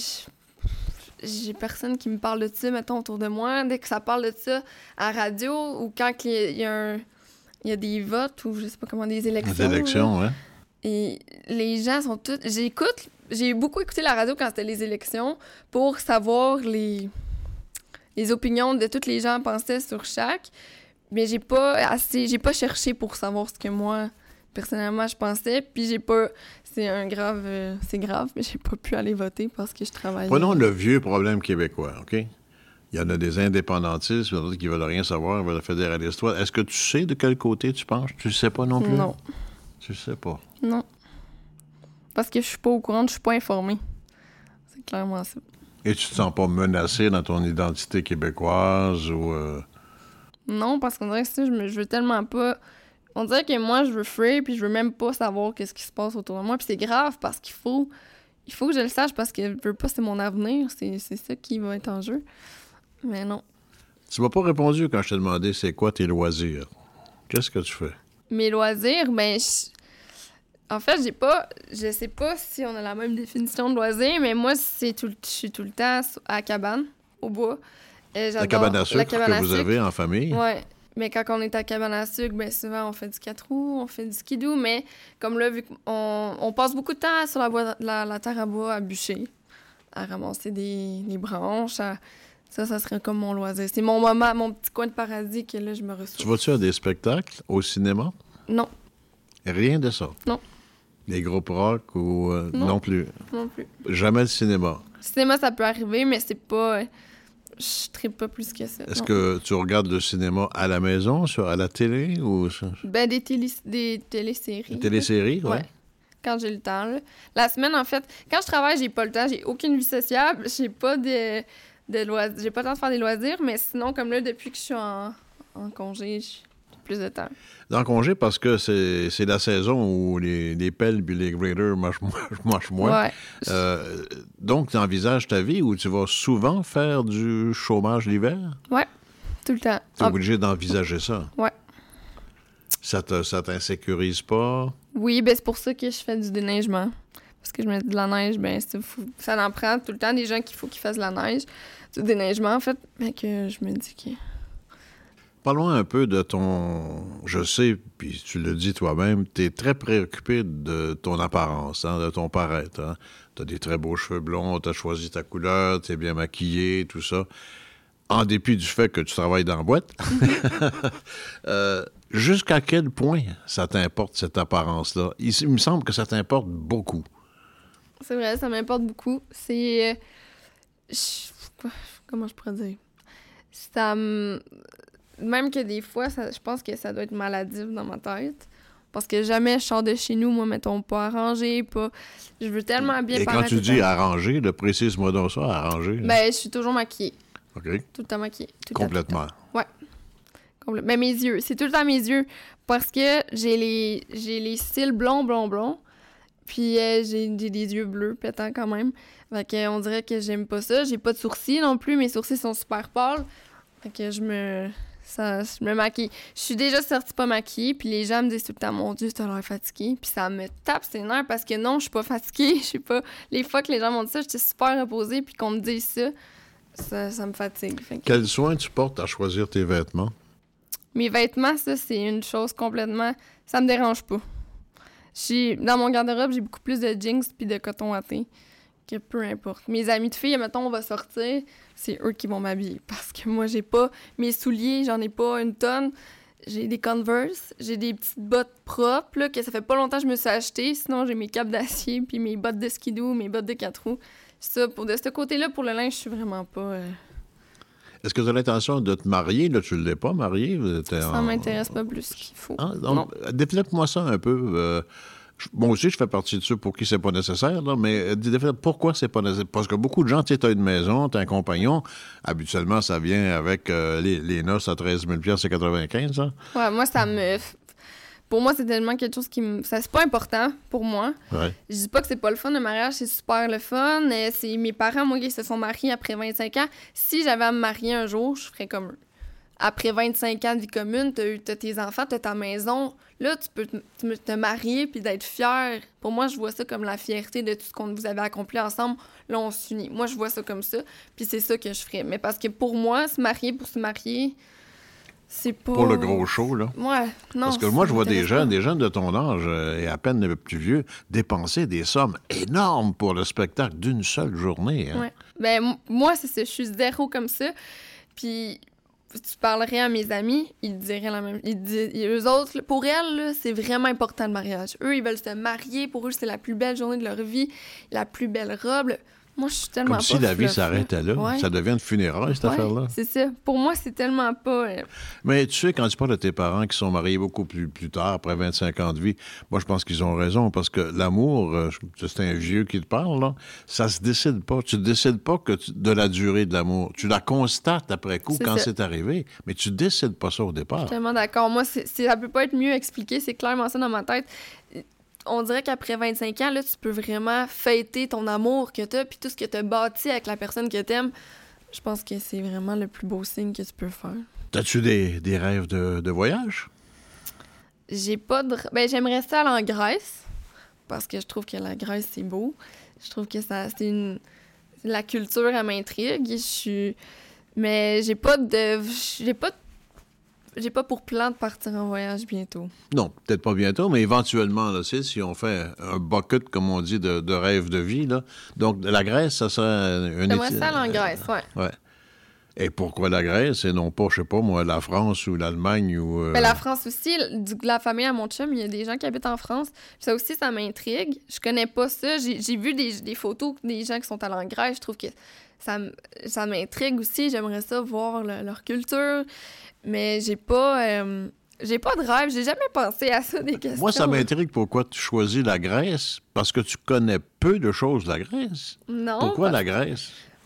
j'ai personne qui me parle de ça, mettons, autour de moi. Dès que ça parle de ça à la radio ou quand il y a, il y a un... Il y a des votes ou je sais pas comment, des élections. Des élections, oui. Et les gens sont tous... J'écoute... J'ai beaucoup écouté la radio quand c'était les élections pour savoir les... les opinions de tous les gens pensaient sur chaque. Mais j'ai pas assez... J'ai pas cherché pour savoir ce que moi, personnellement, je pensais. Puis j'ai pas... C'est un grave... euh, C'est grave, mais j'ai pas pu aller voter parce que je travaillais. Prenons le vieux problème québécois, OK? Il y en a des indépendantistes, d'autres qui veulent rien savoir, ils veulent fédérer l'histoire. Est-ce que tu sais de quel côté tu penches? Tu le sais pas non plus? Non. Tu le sais pas? Non. Parce que je suis pas au courant, je suis pas informée. C'est clairement ça. Et tu te sens pas menacé dans ton identité québécoise ou... Euh... Non, parce qu'on dirait que ça, je, me, je veux tellement pas... On dirait que moi, je veux free, puis je veux même pas savoir qu'est-ce qui se passe autour de moi. Puis c'est grave, parce qu'il faut... Il faut que je le sache, parce que je veux pas, c'est mon avenir. C'est, c'est ça qui va être en jeu. Mais non. Tu m'as pas répondu quand je t'ai demandé c'est quoi tes loisirs. Qu'est-ce que tu fais? Mes loisirs, ben... Je... En fait, j'ai pas... Je sais pas si on a la même définition de loisirs, mais moi, c'est tout... je suis tout le temps à la cabane, au bois. Et La cabane à sucre cabane à que vous sucre. avez en famille? Ouais. Mais quand on est à cabane à sucre, ben souvent, on fait du quatre roues, on fait du skidoo, mais comme là, vu qu'on on passe beaucoup de temps sur la, bois, la, la terre à bois à bûcher, à ramasser des, des branches, à... ça, ça serait comme mon loisir. C'est mon moment, mon petit coin de paradis que là, je me ressource. Tu vas-tu à des spectacles au cinéma? Non. Rien de ça? Non. Des groupes rock ou... Euh, Non. non plus? Non plus. Jamais le cinéma? Le cinéma, ça peut arriver, mais c'est pas... Je tripe pas plus que ça. Est-ce non. que tu regardes le cinéma à la maison, sur, à la télé ou... Ben, des, télé, des téléséries. Des téléséries, oui? Ouais. Quand j'ai le temps, là. La semaine, en fait, quand je travaille, j'ai pas le temps. J'ai aucune vie sociable. J'ai pas de, de loisirs. J'ai pas le temps de faire des loisirs, mais sinon, comme là, depuis que je suis en, en congé, j'ai plus de temps. Dans le congé, parce que c'est, c'est la saison où les, les pelles puis les graders marchent moins. marchent moins. Ouais. Euh, donc, tu envisages ta vie où tu vas souvent faire du chômage l'hiver? Ouais, tout le temps. Tu es Ah, obligé d'envisager ça? ouais. Ça te, ça t'insécurise pas? Oui, ben c'est pour ça que je fais du déneigement. Parce que je me dis de la neige, ben c'est fou. Ça en prend tout le temps des gens qu'il faut qu'ils fassent de la neige. Du déneigement, en fait, mais que je me dis que... Parlons un peu de ton... Je sais, puis tu le dis toi-même, tu es très préoccupé de ton apparence, hein, de ton paraître. Hein. Tu as des très beaux cheveux blonds, tu as choisi ta couleur, tu es bien maquillé, tout ça. En dépit du fait que tu travailles dans la boîte. euh, jusqu'à quel point ça t'importe, cette apparence-là? Il, il me semble que ça t'importe beaucoup. C'est vrai, ça m'importe beaucoup. C'est... euh, je- Comment je pourrais dire? Ça me... Même que des fois, ça- je pense que ça doit être maladif dans ma tête. Parce que jamais je sors de chez nous, moi, mettons, pas arrangé, pas... Je veux tellement bien Et quand paraître tu tout dis le temps. arranger, le précise-moi donc ça, arranger. là. Ben, je suis toujours maquillée. OK. Tout le temps maquillée. Tout le temps, tout le temps. Complètement. Complè- Mais mes yeux, c'est tout le temps mes yeux. Parce que j'ai les, j'ai les cils blonds, blonds, blonds. Puis euh, j'ai, j'ai des yeux bleus pétants quand même. Fait que, on dirait que j'aime pas ça. J'ai pas de sourcils non plus. Mes sourcils sont super pâles. Fait que je me... Ça, je me maquille. Je suis déjà sortie pas maquillée. Puis les gens me disent tout le temps, mon Dieu, t'as l'air fatiguée. Puis ça me tape ses nerfs parce que non, je suis pas fatiguée. Je sais pas. Les fois que les gens m'ont dit ça, j'étais super reposée. Puis qu'on me dise ça, ça, ça me fatigue. Fait que... Quel soin tu portes à choisir tes vêtements? Mes vêtements, ça, c'est une chose complètement... Ça me dérange pas. J'ai... Dans mon garde-robe, j'ai beaucoup plus de jeans puis de coton watté que peu importe. Mes amis de filles, mettons, on va sortir, c'est eux qui vont m'habiller. Parce que moi, j'ai pas... Mes souliers, j'en ai pas une tonne. J'ai des Converse, j'ai des petites bottes propres, là, que ça fait pas longtemps que je me suis achetées. Sinon, j'ai mes capes d'acier puis mes bottes de skidoo, mes bottes de quatre roues. Ça, pour de ce côté-là, pour le linge, je suis vraiment pas... euh, Est-ce que tu as l'intention de te marier? Là, tu ne l'es pas marié. T'es Ça en- m'intéresse pas plus qu'il faut. Ah, donc, développe-moi ça un peu. Euh, je- moi aussi, je fais partie de ceux pour qui c'est pas nécessaire, là, mais euh, développe pourquoi c'est pas nécessaire. Parce que beaucoup de gens, tu sais, t'as une maison, t'as un compagnon. Habituellement, ça vient avec euh, les, les noces à treize mille dollars et quatre-vingt-quinze. Hein? Ouais, moi, ça me... Pour moi, c'est tellement quelque chose qui me... Ça, c'est pas important pour moi. Ouais. Je dis pas que c'est pas le fun, le mariage, c'est super le fun. Euh, C'est mes parents, moi, qui se sont mariés après vingt-cinq ans. Si j'avais à me marier un jour, je ferais comme eux. Après vingt-cinq ans de vie commune, t'as, eu- t'as tes enfants, t'as ta maison. Là, tu peux te, te- te marier puis d'être fier. Pour moi, je vois ça comme la fierté de tout ce qu'on vous avez accompli ensemble. Là, on s'unit. Moi, je vois ça comme ça. Puis c'est ça que je ferais. Mais parce que pour moi, se marier pour se marier, c'est pas... Pour le gros show, là. Ouais, non. Parce que moi, je vois des m'intéresse jeunes, pas. des jeunes de ton âge euh, et à peine le plus vieux, dépenser des sommes énormes pour le spectacle d'une seule journée. Hein? Ouais. Ben, m- moi, c'est ça. Je suis zéro comme ça. Puis, tu parlerais à mes amis, ils diraient la même... Ils disent... et eux autres, là, pour elles, là, c'est vraiment important le mariage. Eux, ils veulent se marier. Pour eux, c'est la plus belle journée de leur vie, la plus belle robe. Moi, je suis tellement Comme pas si la vie fluff, là. s'arrêtait là. Ouais. Ça devient une funéraille, cette Ouais, affaire-là. c'est ça. Pour moi, c'est tellement pas... euh, Mais tu sais, quand tu parles de tes parents qui sont mariés beaucoup plus, plus tard, après vingt-cinq ans de vie, moi, je pense qu'ils ont raison, parce que l'amour, euh, je- c'est un vieux qui te parle, là, ça se décide pas. Tu ne décides pas que tu- de la durée de l'amour. Tu la constates après coup C'est quand ça. c'est arrivé, mais tu décides pas ça au départ. Tellement d'accord. Moi, c'est, c'est- ça peut pas être mieux expliqué. C'est clairement ça dans ma tête. On dirait qu'après vingt-cinq ans, là, tu peux vraiment fêter ton amour que t'as puis tout ce que t'as bâti avec la personne que t'aimes. Je pense que c'est vraiment le plus beau signe que tu peux faire. As-tu des, des rêves de, de voyage? J'ai pas de... Ben, j'aimerais ça aller en Grèce parce que je trouve que la Grèce, c'est beau. Je trouve que ça, c'est une... La culture, elle m'intrigue. Je suis... Mais j'ai pas de... J'ai pas de... J'ai pas pour plan de partir en voyage bientôt. Non, peut-être pas bientôt, mais éventuellement, là, c'est si on fait un bucket, comme on dit, de, de rêve de vie, là. Donc, la Grèce, ça serait un... J'aimerais ça aller en Grèce, ouais. Ouais. Et pourquoi la Grèce et non pas, je sais pas, moi, la France ou l'Allemagne ou... euh, Mais la France aussi, du, de la famille à mon chum, il y a des gens qui habitent en France. Ça aussi, ça m'intrigue. Je connais pas ça. J'ai, j'ai vu des, des photos des gens qui sont allés en Grèce. Je trouve que ça, m- ça m'intrigue aussi. J'aimerais ça voir le- leur culture. Mais j'ai pas... euh, j'ai pas de rêve. J'ai jamais pensé à ça, des questions. Moi, ça m'intrigue pourquoi tu choisis la Grèce, parce que tu connais peu de choses de la Grèce. Non. Pourquoi parce- la Grèce?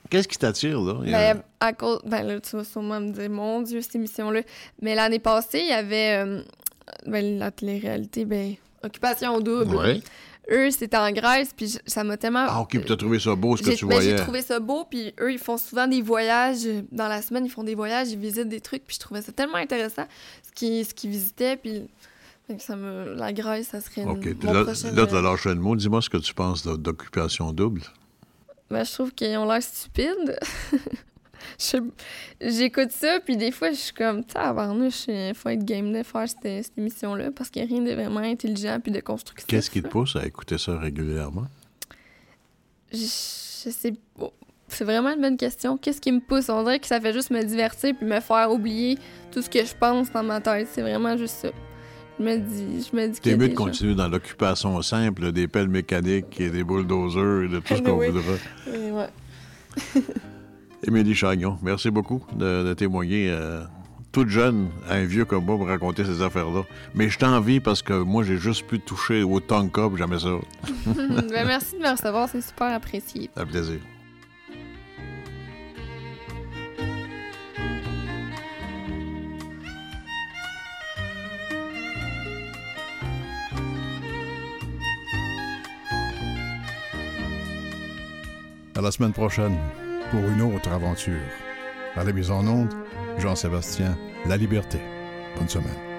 Qu'est-ce qui t'attire, là? Il y a- Ben, à cause... ben là, tu vas sûrement me dire, mon Dieu, cette émission-là. Mais l'année passée, il y avait euh, ben, la télé-réalité, ben, Occupation Double. Ouais. Eux, c'était en Grèce, puis je- ça m'a tellement... Ah, OK, puis t'as trouvé ça beau, ce que J'ai, tu ben, voyais. j'ai trouvé ça beau, puis eux, ils font souvent des voyages. Dans la semaine, ils font des voyages, ils visitent des trucs, puis je trouvais ça tellement intéressant, ce qu'ils, ce qu'ils visitaient, puis fait que ça me... la Grèce, ça serait OK, mon là, prochain... là t'as lâché le mot. Dis-moi ce que tu penses de- d'Occupation Double. Ben, je trouve qu'ils ont l'air stupides. Je- J'écoute ça, puis des fois, je suis comme, tabarnouche, il faut être game de faire cette, cette émission-là, parce qu'il n'y a rien de vraiment intelligent puis de constructif. Qu'est-ce qui te pousse à écouter ça régulièrement? Je, je sais pas. C'est vraiment une bonne question. Qu'est-ce qui me pousse? On dirait que ça fait juste me divertir puis me faire oublier tout ce que je pense dans ma tête. C'est vraiment juste ça. Je me dis, je me dis T'es que mieux de déjà- continuer dans l'occupation simple, des pelles mécaniques et des bulldozers et de tout ce qu'on Oui. voudra. Oui, ouais. Émilie Chagnon, merci beaucoup de, de témoigner, euh, toute jeune, à un vieux comme moi, me raconter ces affaires-là. Mais je t'envie parce que moi, j'ai juste pu toucher au Tonka, puis jamais ça. Ben, merci de me recevoir, c'est super apprécié. Un plaisir. À la semaine prochaine pour une autre aventure. À la mise en onde, Jean-Sébastien La Liberté. Bonne semaine.